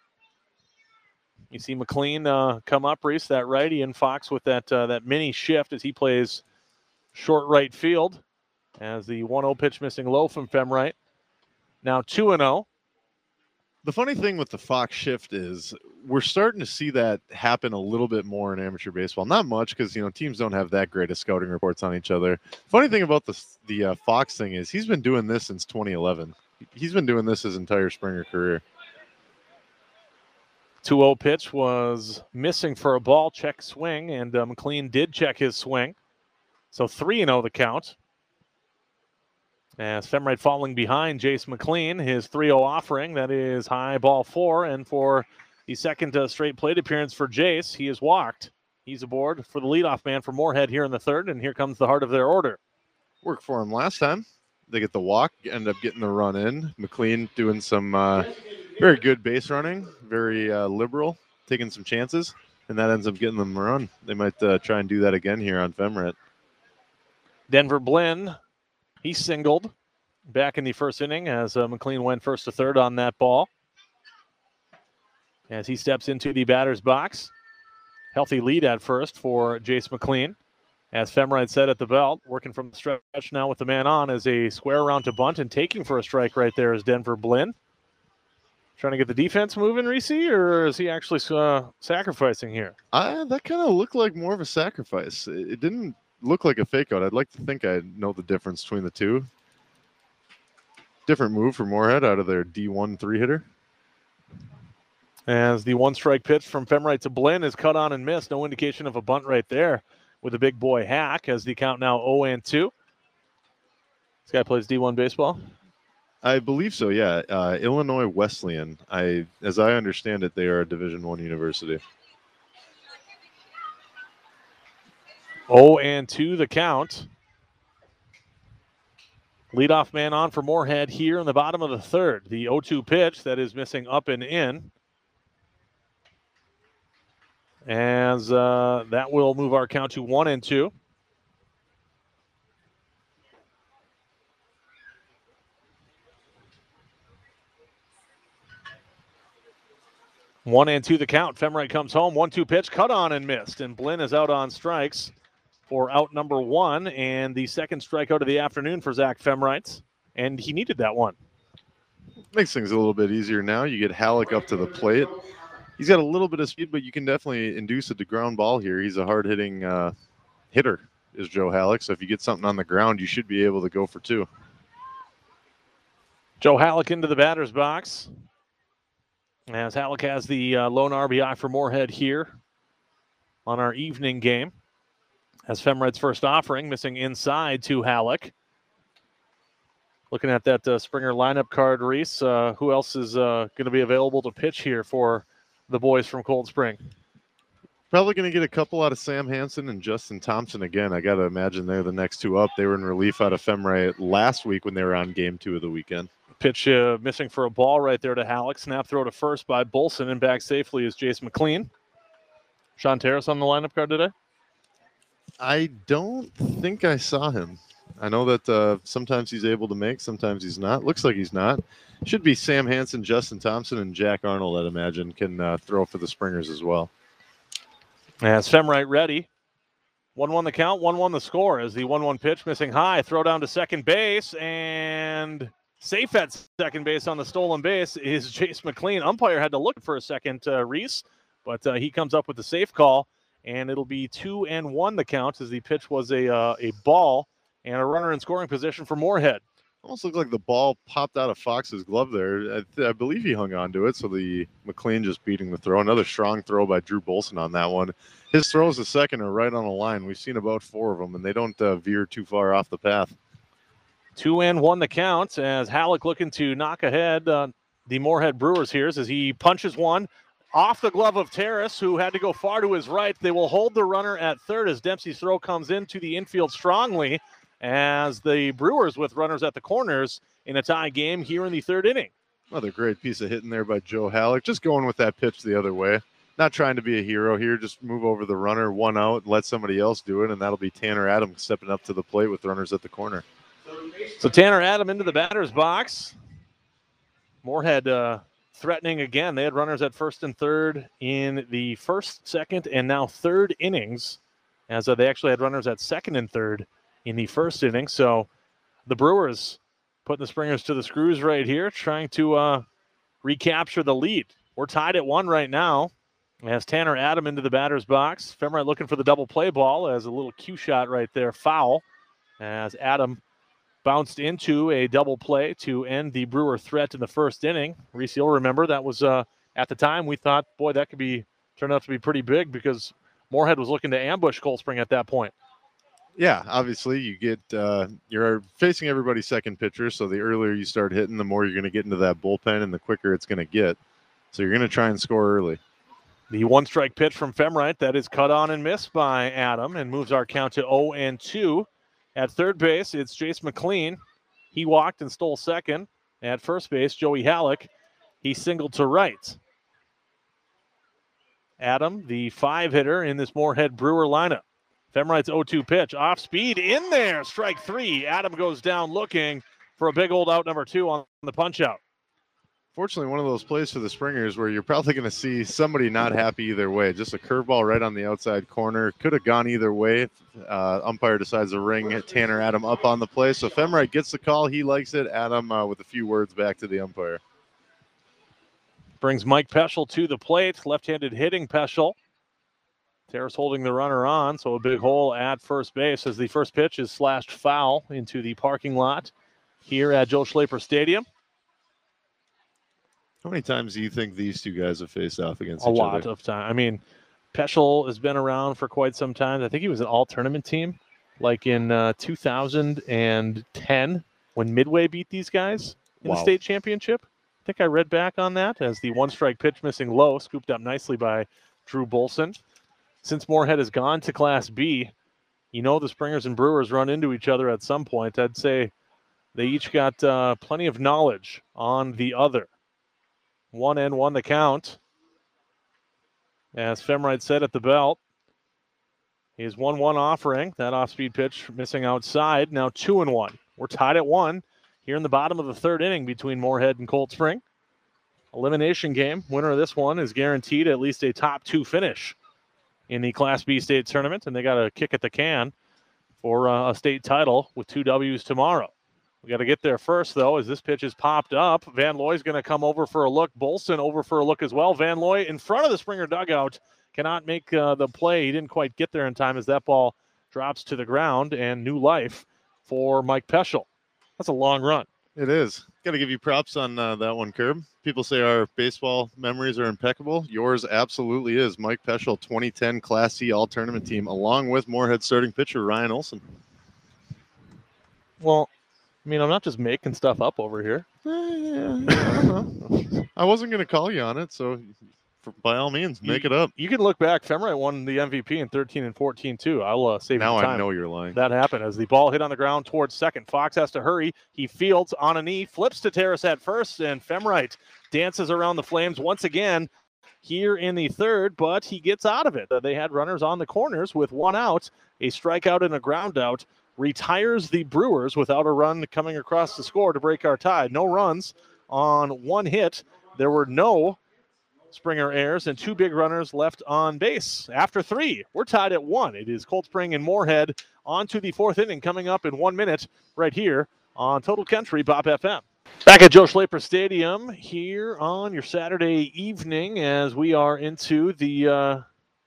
You see McLean uh, come up, Reese, that righty, and Fox with that uh, that mini shift as he plays short right field as the one oh pitch missing low from Femrite. Now two and oh. The funny thing with the Fox shift is we're starting to see that happen a little bit more in amateur baseball. Not much because, you know, teams don't have that great of scouting reports on each other. Funny thing about the, the uh, Fox thing is he's been doing this since twenty eleven. He's been doing this his entire Springer career. two oh pitch was missing for a ball, check swing, and uh, McLean did check his swing. So three and oh the count. As Femrite falling behind Jace McLean, his three oh offering, that is high ball four. And for the second uh, straight plate appearance for Jace, he is walked. He's aboard for the leadoff man for Moorhead here in the third, and here comes the heart of their order. Worked for him last time. They get the walk, end up getting the run in. McLean doing some uh, very good base running, very uh, liberal, taking some chances, and that ends up getting them a run. They might uh, try and do that again here on Femrite. Denver Blinn, he singled back in the first inning as uh, McLean went first to third on that ball. As he steps into the batter's box. Healthy lead at first for Jace McLean. As Femrite said at the belt, working from the stretch now with the man on as a square around to bunt and taking for a strike right there is Denver Blinn. Trying to get the defense moving, Reese, or is he actually uh, sacrificing here? I, that kind of looked like more of a sacrifice. It, it didn't look like a fake out. I'd like to think I know the difference between the two. Different move for Moorhead out of their D one three-hitter. As the one-strike pitch from Femrite to Blinn is cut on and missed. No indication of a bunt right there with the big boy Hack, as the count now oh and two. This guy plays D one baseball? I believe so, yeah. Uh, Illinois Wesleyan. I, as I understand it, they are a Division One university. oh and two the count. Leadoff man on for Moorhead here in the bottom of the third. The oh two pitch that is missing up and in. As uh, that will move our count to one and two. One and two the count. Femrite comes home. One two pitch, cut on and missed. And Blinn is out on strikes for out number one. And the second strikeout of the afternoon for Zach Femrite. And he needed that one. Makes things a little bit easier now. You get Halleck up to the plate. He's got a little bit of speed, but you can definitely induce it to ground ball here. He's a hard-hitting uh, hitter, is Joe Halleck. So if you get something on the ground, you should be able to go for two. Joe Halleck into the batter's box. As Halleck has the uh, lone R B I for Moorhead here on our evening game. As Femrite's first offering, missing inside to Halleck. Looking at that uh, Springer lineup card, Reese, uh, who else is uh, going to be available to pitch here for the boys from Cold Spring? Probably going to get a couple out of Sam Hansen and Justin Thompson again. I got to imagine they're the next two up. They were in relief out of Femrite last week when they were on game two of the weekend. Pitch uh, missing for a ball right there to Halleck. Snap throw to first by Bolson, and back safely is Jace McLean. Sean Terrace on the lineup card today? I don't think I saw him. I know that uh, sometimes he's able to make, sometimes he's not. Looks like he's not. Should be Sam Hansen, Justin Thompson, and Jack Arnold, I'd imagine, can uh, throw for the Springers as well. As Femrite ready. one one the count, one one the score as the one one pitch missing high. Throw down to second base, and safe at second base on the stolen base is Jace McLean. Umpire had to look for a second, uh, Reese, but uh, he comes up with the safe call, and it'll be two and one the count as the pitch was a uh, a ball and a runner in scoring position for Moorhead. Almost looked like the ball popped out of Fox's glove there. I, th- I believe he hung on to it, so the McLean just beating the throw. Another strong throw by Drew Bolson on that one. His throws to second are right on the line. We've seen about four of them, and they don't uh, veer too far off the path. Two and one the count as Halleck looking to knock ahead uh, the Moorhead Brewers here as he punches one off the glove of Terrace, who had to go far to his right. They will hold the runner at third as Dempsey's throw comes into the infield strongly as the Brewers with runners at the corners in a tie game here in the third inning. Another great piece of hitting there by Joe Halleck. Just going with that pitch the other way. Not trying to be a hero here. Just move over the runner, one out, and let somebody else do it, and that'll be Tanner Adams stepping up to the plate with runners at the corner. So Tanner Adams into the batter's box. Moorhead uh, threatening again. They had runners at first and third in the first, second, and now third innings, as uh, they actually had runners at second and third in the first inning. So the Brewers putting the Springers to the screws right here, trying to uh, recapture the lead. We're tied at one right now. As Tanner Adams into the batter's box. Femrite looking for the double play ball as a little cue shot right there, foul. As Adam bounced into a double play to end the Brewer threat in the first inning. Reese, you'll remember that was uh, at the time we thought, boy, that could be turned out to be pretty big because Moorhead was looking to ambush Cold Spring at that point. Yeah, obviously you get uh, you're facing everybody's second pitcher, so the earlier you start hitting, the more you're going to get into that bullpen, and the quicker it's going to get. So you're going to try and score early. The one-strike pitch from Femrite that is cut on and missed by Adam and moves our count to oh and two. At third base, it's Jace McLean. He walked and stole second. At first base, Joey Halleck. He singled to right. Adam, the five-hitter in this Moorhead Brewer lineup. Femrite's oh two pitch. Off speed in there. Strike three. Adam goes down looking for a big old out number two on the punch-out. Fortunately, one of those plays for the Springers where you're probably going to see somebody not happy either way. Just a curveball right on the outside corner. Could have gone either way. Uh, umpire decides to ring Tanner Adam up on the play. So Femrite gets the call. He likes it. Adam uh, with a few words back to the umpire. Brings Mike Peschel to the plate. Left-handed hitting Peschel. Terrace holding the runner on, so a big hole at first base as the first pitch is slashed foul into the parking lot here at Joe Schlaper Stadium. How many times do you think these two guys have faced off against A each lot other? of time. I mean, Peschel has been around for quite some time. I think he was an all-tournament team, like in uh, two thousand ten when Midway beat these guys in Wow. the state championship. I think I read back on that as the one-strike pitch missing low, scooped up nicely by Drew Bolson. Since Moorhead has gone to Class B, you know the Springers and Brewers run into each other at some point. I'd say they each got uh, plenty of knowledge on the other. One and one the count. As Femrite said at the belt, his one one offering. That off-speed pitch missing outside. Now two and one. We're tied at one here in the bottom of the third inning between Moorhead and Cold Spring. Elimination game. Winner of this one is guaranteed at least a top two finish in the Class B state tournament, and they got a kick at the can for uh, a state title with two W's tomorrow. We got to get there first, though, as this pitch is popped up. Van Looy's going to come over for a look. Bolson over for a look as well. Van Looy in front of the Springer dugout cannot make uh, the play. He didn't quite get there in time as that ball drops to the ground, and new life for Mike Peschel. That's a long run. It is. Got to give you props on uh, that one, Curb. People say our baseball memories are impeccable. Yours absolutely is. Mike Peschel, twenty ten Class C All-Tournament team, along with Moorhead starting pitcher Ryan Olson. Well, I mean, I'm not just making stuff up over here. Eh, yeah, I don't know. I wasn't going to call you on it, so for, by all means, make you, it up. You can look back. Femrite won the M V P in thirteen and fourteen, too. I'll uh, save now you time. I know you're lying. That happened as the ball hit on the ground towards second. Fox has to hurry. He fields on a knee, flips to Terrace at first, and Femrite dances around the flames once again here in the third, but he gets out of it. Uh, they had runners on the corners with one out, a strikeout and a ground out. Retires the Brewers without a run coming across the score to break our tie. No runs on one hit. There were no Springer errors and two big runners left on base. After three, we're tied at one. It is Cold Spring and Moorhead on to the fourth inning coming up in one minute right here on Total Country Bop F M. Back at Joe Schlaper Stadium here on your Saturday evening as we are into the uh,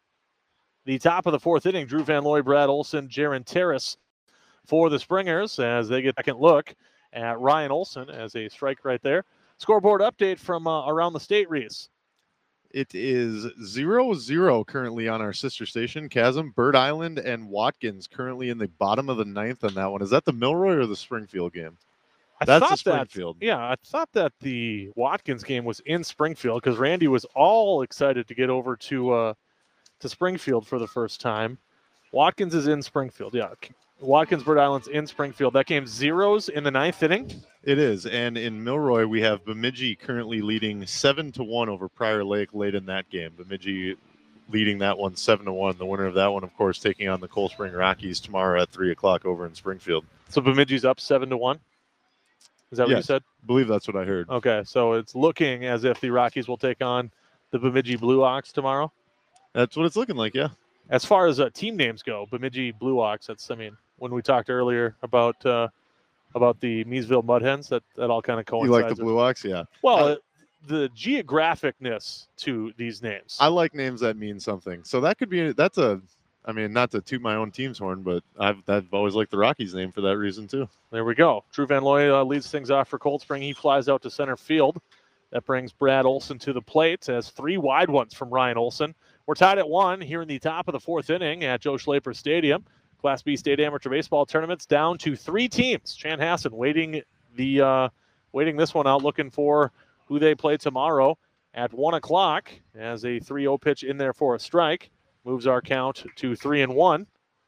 the top of the fourth inning. Drew Van Looy, Brad Olson, Jaron Terrace for the Springers as they get a second look at Ryan Olson as a strike right there. Scoreboard update from uh, around the state, Reese. It is zero zero currently on our sister station, Chasm, Bird Island, and Watkins currently in the bottom of the ninth on that one. Is that the Milroy or the Springfield game? I That's the thought Springfield. That, yeah, I thought that the Watkins game was in Springfield because Randy was all excited to get over to uh, to Springfield for the first time. Watkins is in Springfield, yeah. Watkins, Bird Island's in Springfield. That game's zeros in the ninth inning. It is, and in Milroy we have Bemidji currently leading seven to one over Prior Lake late in that game. Bemidji leading that one seven to one. The winner of that one, of course, taking on the Cold Spring Rockies tomorrow at three o'clock over in Springfield. So Bemidji's up seven to one. Is that what yes, you said? I believe that's what I heard. Okay, so it's looking as if the Rockies will take on the Bemidji Blue Ox tomorrow. That's what it's looking like, yeah. As far as uh, team names go, Bemidji Blue Ox. That's, I mean, when we talked earlier about uh, about the Meesville Mud Hens, that, that all kind of coincides. You like the Blue Ox? Yeah. Well, I, uh, the geographicness to these names. I like names that mean something. So that could be, that's a, I mean, not to toot my own team's horn, but I've, I've always liked the Rockies name for that reason too. There we go. Drew Van Looy uh, leads things off for Cold Spring. He flies out to center field. That brings Brad Olson to the plate as three wide ones from Ryan Olson. We're tied at one here in the top of the fourth inning at Joe Schlaper Stadium. Class B State Amateur Baseball Tournament's down to three teams. Chanhassen waiting the uh, waiting this one out, looking for who they play tomorrow at one o'clock as a three oh pitch in there for a strike. Moves our count to three and one.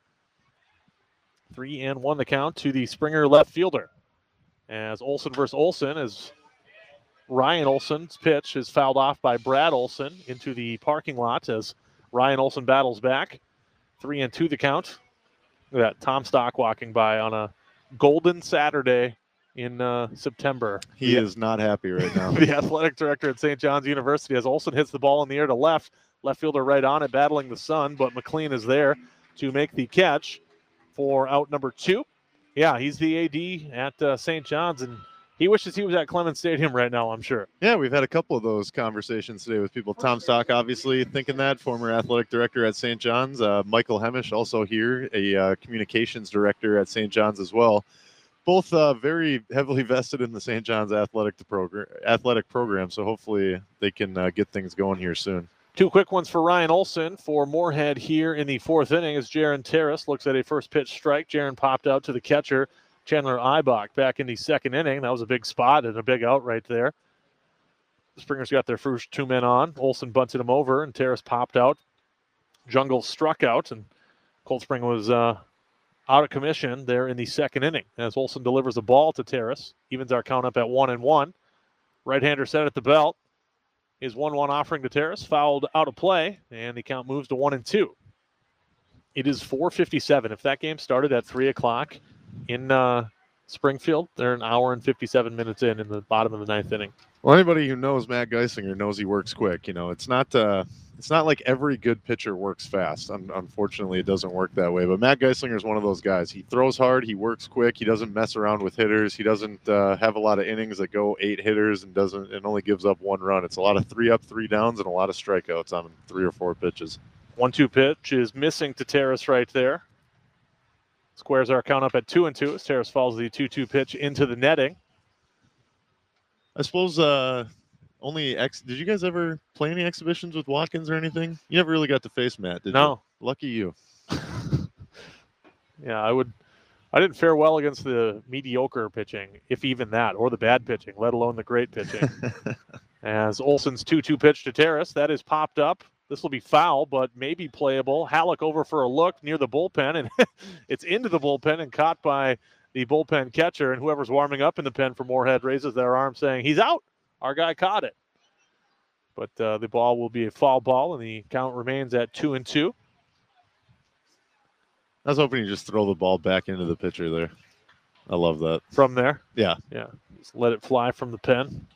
Three and one the count to the Springer left fielder. As Olson versus Olson, as Ryan Olson's pitch is fouled off by Brad Olson into the parking lot as Ryan Olson battles back. Three and two the count. Look at that, Tom Stock walking by on a golden Saturday in uh, September. He the, is not happy right now. The athletic director at Saint John's University as Olson hits the ball in the air to left. Left fielder right on it, battling the sun, but McLean is there to make the catch for out number two. Yeah, he's the A D at uh, Saint John's, and He wishes he was at Clemens Stadium right now, I'm sure. Yeah, we've had a couple of those conversations today with people. Tom Stock, obviously, thinking that, former athletic director at Saint John's. Uh, Michael Hemish, also here, a uh, communications director at Saint John's as well. Both uh, very heavily vested in the Saint John's athletic program, athletic program. So hopefully they can uh, get things going here soon. Two quick ones for Ryan Olson for Moorhead here in the fourth inning as Jaron Terrace looks at a first pitch strike. Jaron popped out to the catcher, Chandler Eibach, back in the second inning. That was a big spot and a big out right there. The Springers got their first two men on. Olson bunted him over, and Terrace popped out. Jungle struck out, and Cold Spring was uh, out of commission there in the second inning as Olson delivers a ball to Terrace. Evens our count up at one and one. Right-hander set at the belt. His one one offering to Terrace, fouled out of play, and the count moves to one and two. It is four fifty-seven. If that game started at three o'clock in uh, Springfield, they're an hour and fifty-seven minutes in in the bottom of the ninth inning. Well, anybody who knows Matt Geisinger knows he works quick. You know, it's not uh, it's not like every good pitcher works fast. Un- unfortunately, it doesn't work that way. But Matt Geisinger is one of those guys. He throws hard. He works quick. He doesn't mess around with hitters. He doesn't uh, have a lot of innings that go eight hitters and doesn't and only gives up one run. It's a lot of three up, three downs, and a lot of strikeouts on three or four pitches. one two pitch is missing to Terrace right there. Squares our count up at two and two as Terrace follows the two two pitch into the netting. I suppose uh, only ex. Did you guys ever play any exhibitions with Watkins or anything? You never really got to face Matt, did no. you? Lucky you. Yeah, I would. I didn't fare well against the mediocre pitching, if even that, or the bad pitching, let alone the great pitching. As Olson's two two pitch to Terrace, that is popped up. This will be foul, but maybe playable. Halleck over for a look near the bullpen, and it's into the bullpen and caught by the bullpen catcher, and whoever's warming up in the pen for Moorhead raises their arm saying, he's out. Our guy caught it. But uh, the ball will be a foul ball, and the count remains at two and two. I was hoping you just throw the ball back into the pitcher there. I love that. From there? Yeah. Yeah. Just let it fly from the pen.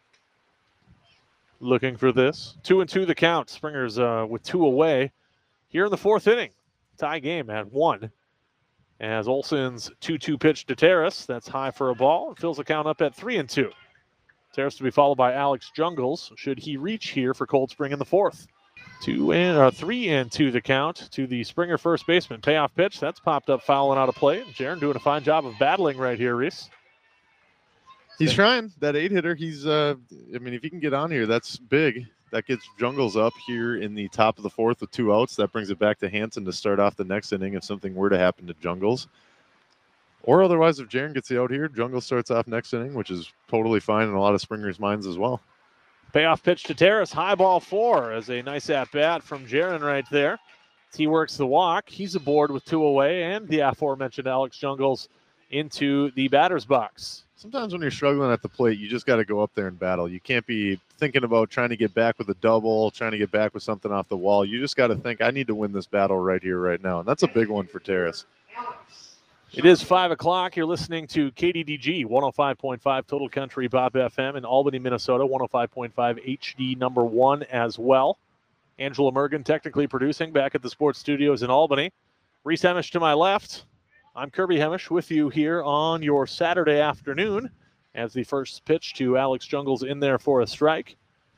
Looking for this. Two and two the count. Springers uh, with two away here in the fourth inning. Tie game at one. As Olson's two two pitch to Terrace. That's high for a ball. It fills the count up at three and two. Terrace to be followed by Alex Jungles. Should he reach here for Cold Spring in the fourth? Two and uh, three and two the count to the Springer first baseman. Payoff pitch. That's popped up fouling out of play. Jaron doing a fine job of battling right here, Reese. He's trying. That eight hitter, he's, uh, I mean, if he can get on here, that's big. That gets Jungles up here in the top of the fourth with two outs. That brings it back to Hanson to start off the next inning if something were to happen to Jungles. Or otherwise, if Jaron gets the out here, Jungles starts off next inning, which is totally fine in a lot of Springers' minds as well. Payoff pitch to Terrace. High ball four as a nice at-bat from Jaron right there. He works the walk. He's aboard with two away, and the aforementioned Alex Jungles into the batter's box. Sometimes when you're struggling at the plate, you just got to go up there and battle. You can't be thinking about trying to get back with a double, trying to get back with something off the wall. You just got to think, I need to win this battle right here, right now. And that's a big one for Terrace. It is five o'clock. You're listening to K D D G one oh five point five Total Country Bob F M in Albany, Minnesota, one oh five point five H D number one as well. Angela Mergen technically producing back at the sports studios in Albany. Reese Hemish to my left. I'm Kirby Hemish with you here on your Saturday afternoon as the first pitch to Alex Jungles in there for a strike.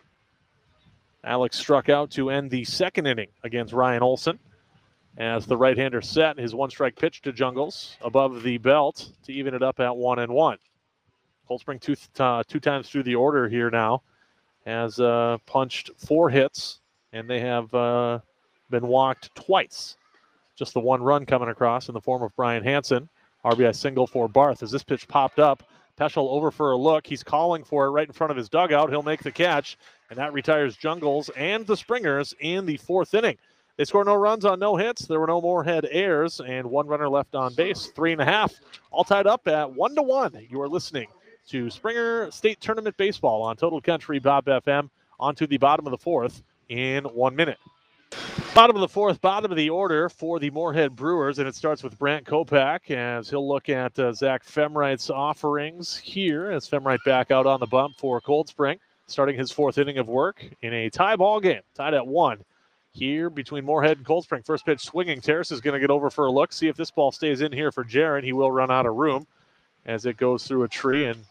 Alex struck out to end the second inning against Ryan Olson as the right-hander set his one-strike pitch to Jungles above the belt to even it up at one and one. Cold Spring two, uh, two times through the order here now has uh, punched four hits, and they have uh, been walked twice. Just the one run coming across in the form of Brian Hanson. R B I single for Barth as this pitch popped up. Peschel over for a look. He's calling for it right in front of his dugout. He'll make the catch, and that retires Jungles and the Springers in the fourth inning. They score no runs on no hits. There were no Moorhead errors, and one runner left on base. Three and a half, all tied up at one to one. You are listening to Springer State Tournament Baseball on Total Country Bob F M. On to the bottom of the fourth in one minute. Bottom of the fourth, bottom of the order for the Moorhead Brewers, and it starts with Brant Kopak as he'll look at uh, Zach Femright's offerings here as Femright back out on the bump for Cold Spring, starting his fourth inning of work in a tie ball game, tied at one here between Moorhead and Cold Spring. First pitch swinging. Terrace is going to get over for a look, see if this ball stays in here for Jaron. He will run out of room as it goes through a tree and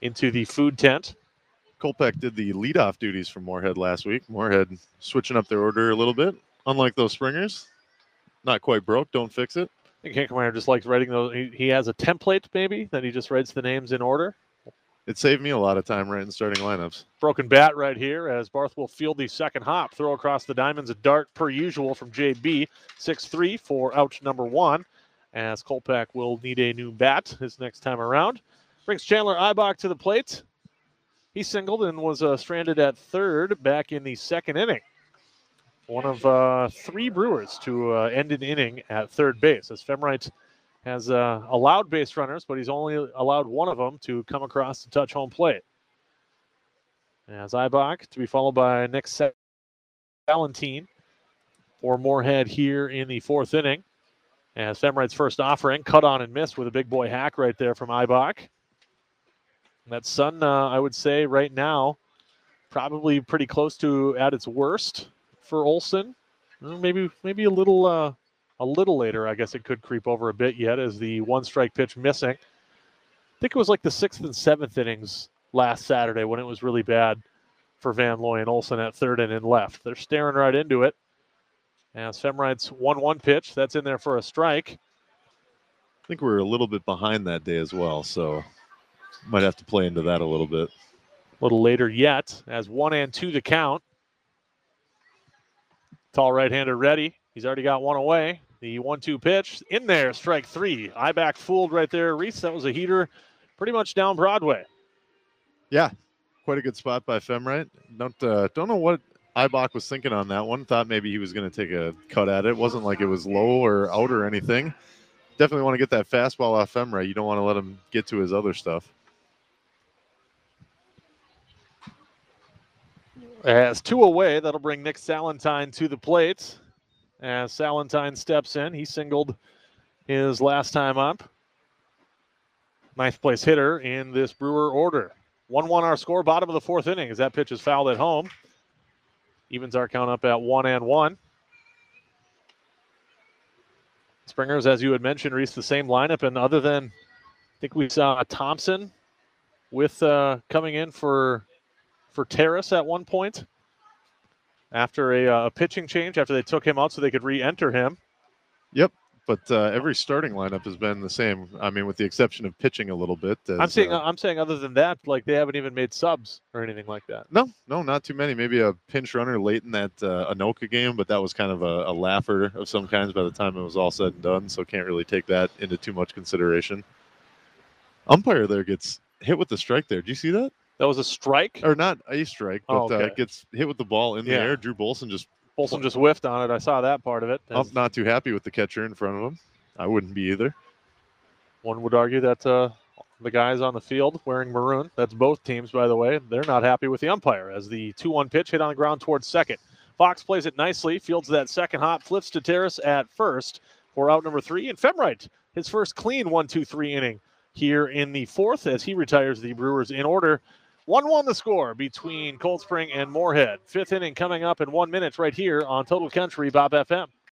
into the food tent. Kolpeck did the leadoff duties for Moorhead last week. Moorhead switching up their order a little bit, unlike those Springers. Not quite broke, don't fix it. I think Hinkelmeyer just likes writing those. He, he has a template, maybe, that he just writes the names in order. It saved me a lot of time writing starting lineups. Broken bat right here as Barth will field the second hop. Throw across the diamonds, a dart per usual from J B. six three for out number one, as Kolpeck will need a new bat his next time around. Brings Chandler Eibach to the plate. He singled and was uh, stranded at third back in the second inning. One of uh, three Brewers to uh, end an inning at third base, as Femrite has uh, allowed base runners, but he's only allowed one of them to come across to touch home plate. As Eibach to be followed by Nick Valentine for Moorhead here in the fourth inning. As Femrite's first offering, cut on and missed with a big boy hack right there from Eibach. That sun, uh, I would say right now, probably pretty close to at its worst for Olson. Maybe maybe a little uh, a little later, I guess it could creep over a bit yet as the one strike pitch missing. I think it was like the sixth and seventh innings last Saturday when it was really bad for Van Looy and Olson at third and in left. They're staring right into it. As Femrite's one one pitch, that's in there for a strike. I think we were a little bit behind that day as well, so might have to play into that a little bit. A little later yet, as one and two to count. Tall right-hander ready. He's already got one away. The one two pitch in there, strike three. Eibach fooled right there. Reese, that was a heater pretty much down Broadway. Yeah, quite a good spot by Femrite. Don't uh, don't know what Eibach was thinking on that one. Thought maybe he was going to take a cut at it. It wasn't like it was low or out or anything. Definitely want to get that fastball off Femrite. You don't want to let him get to his other stuff. As two away, that'll bring Nick Salentine to the plate. As Salentine steps in, he singled his last time up. Ninth place hitter in this Brewer order. one one our score, bottom of the fourth inning as that pitch is fouled at home. Evens our count up at one and one. Springers, as you had mentioned, Reese, the same lineup, and other than, I think we saw Thompson with uh, coming in for for Terrace at one point after a, uh, a pitching change, after they took him out so they could re-enter him. Yep, but uh, every starting lineup has been the same. I mean, with the exception of pitching a little bit. As, I'm saying, uh, I'm saying, other than that, like they haven't even made subs or anything like that. No, no, not too many. Maybe a pinch runner late in that uh, Anoka game, but that was kind of a, a laugher of some kinds by the time it was all said and done. So can't really take that into too much consideration. Umpire there gets hit with the strike there. Did you see that? That was a strike? Or not a strike, but Oh, okay. uh, gets hit with the ball in the Yeah. air. Drew Bolson just Bolson just whiffed on it. I saw that part of it. I'm not too happy with the catcher in front of him. I wouldn't be either. One would argue that uh, the guys on the field wearing maroon, that's both teams, by the way, they're not happy with the umpire as the two one pitch hit on the ground towards second. Fox plays it nicely, fields that second hop, flips to Terrace at first for out number three. And Femrite, his first clean one two three inning here in the fourth as he retires the Brewers in order. one one the score between Cold Spring and Moorhead. Fifth inning coming up in one minute right here on Total Country Bob F M.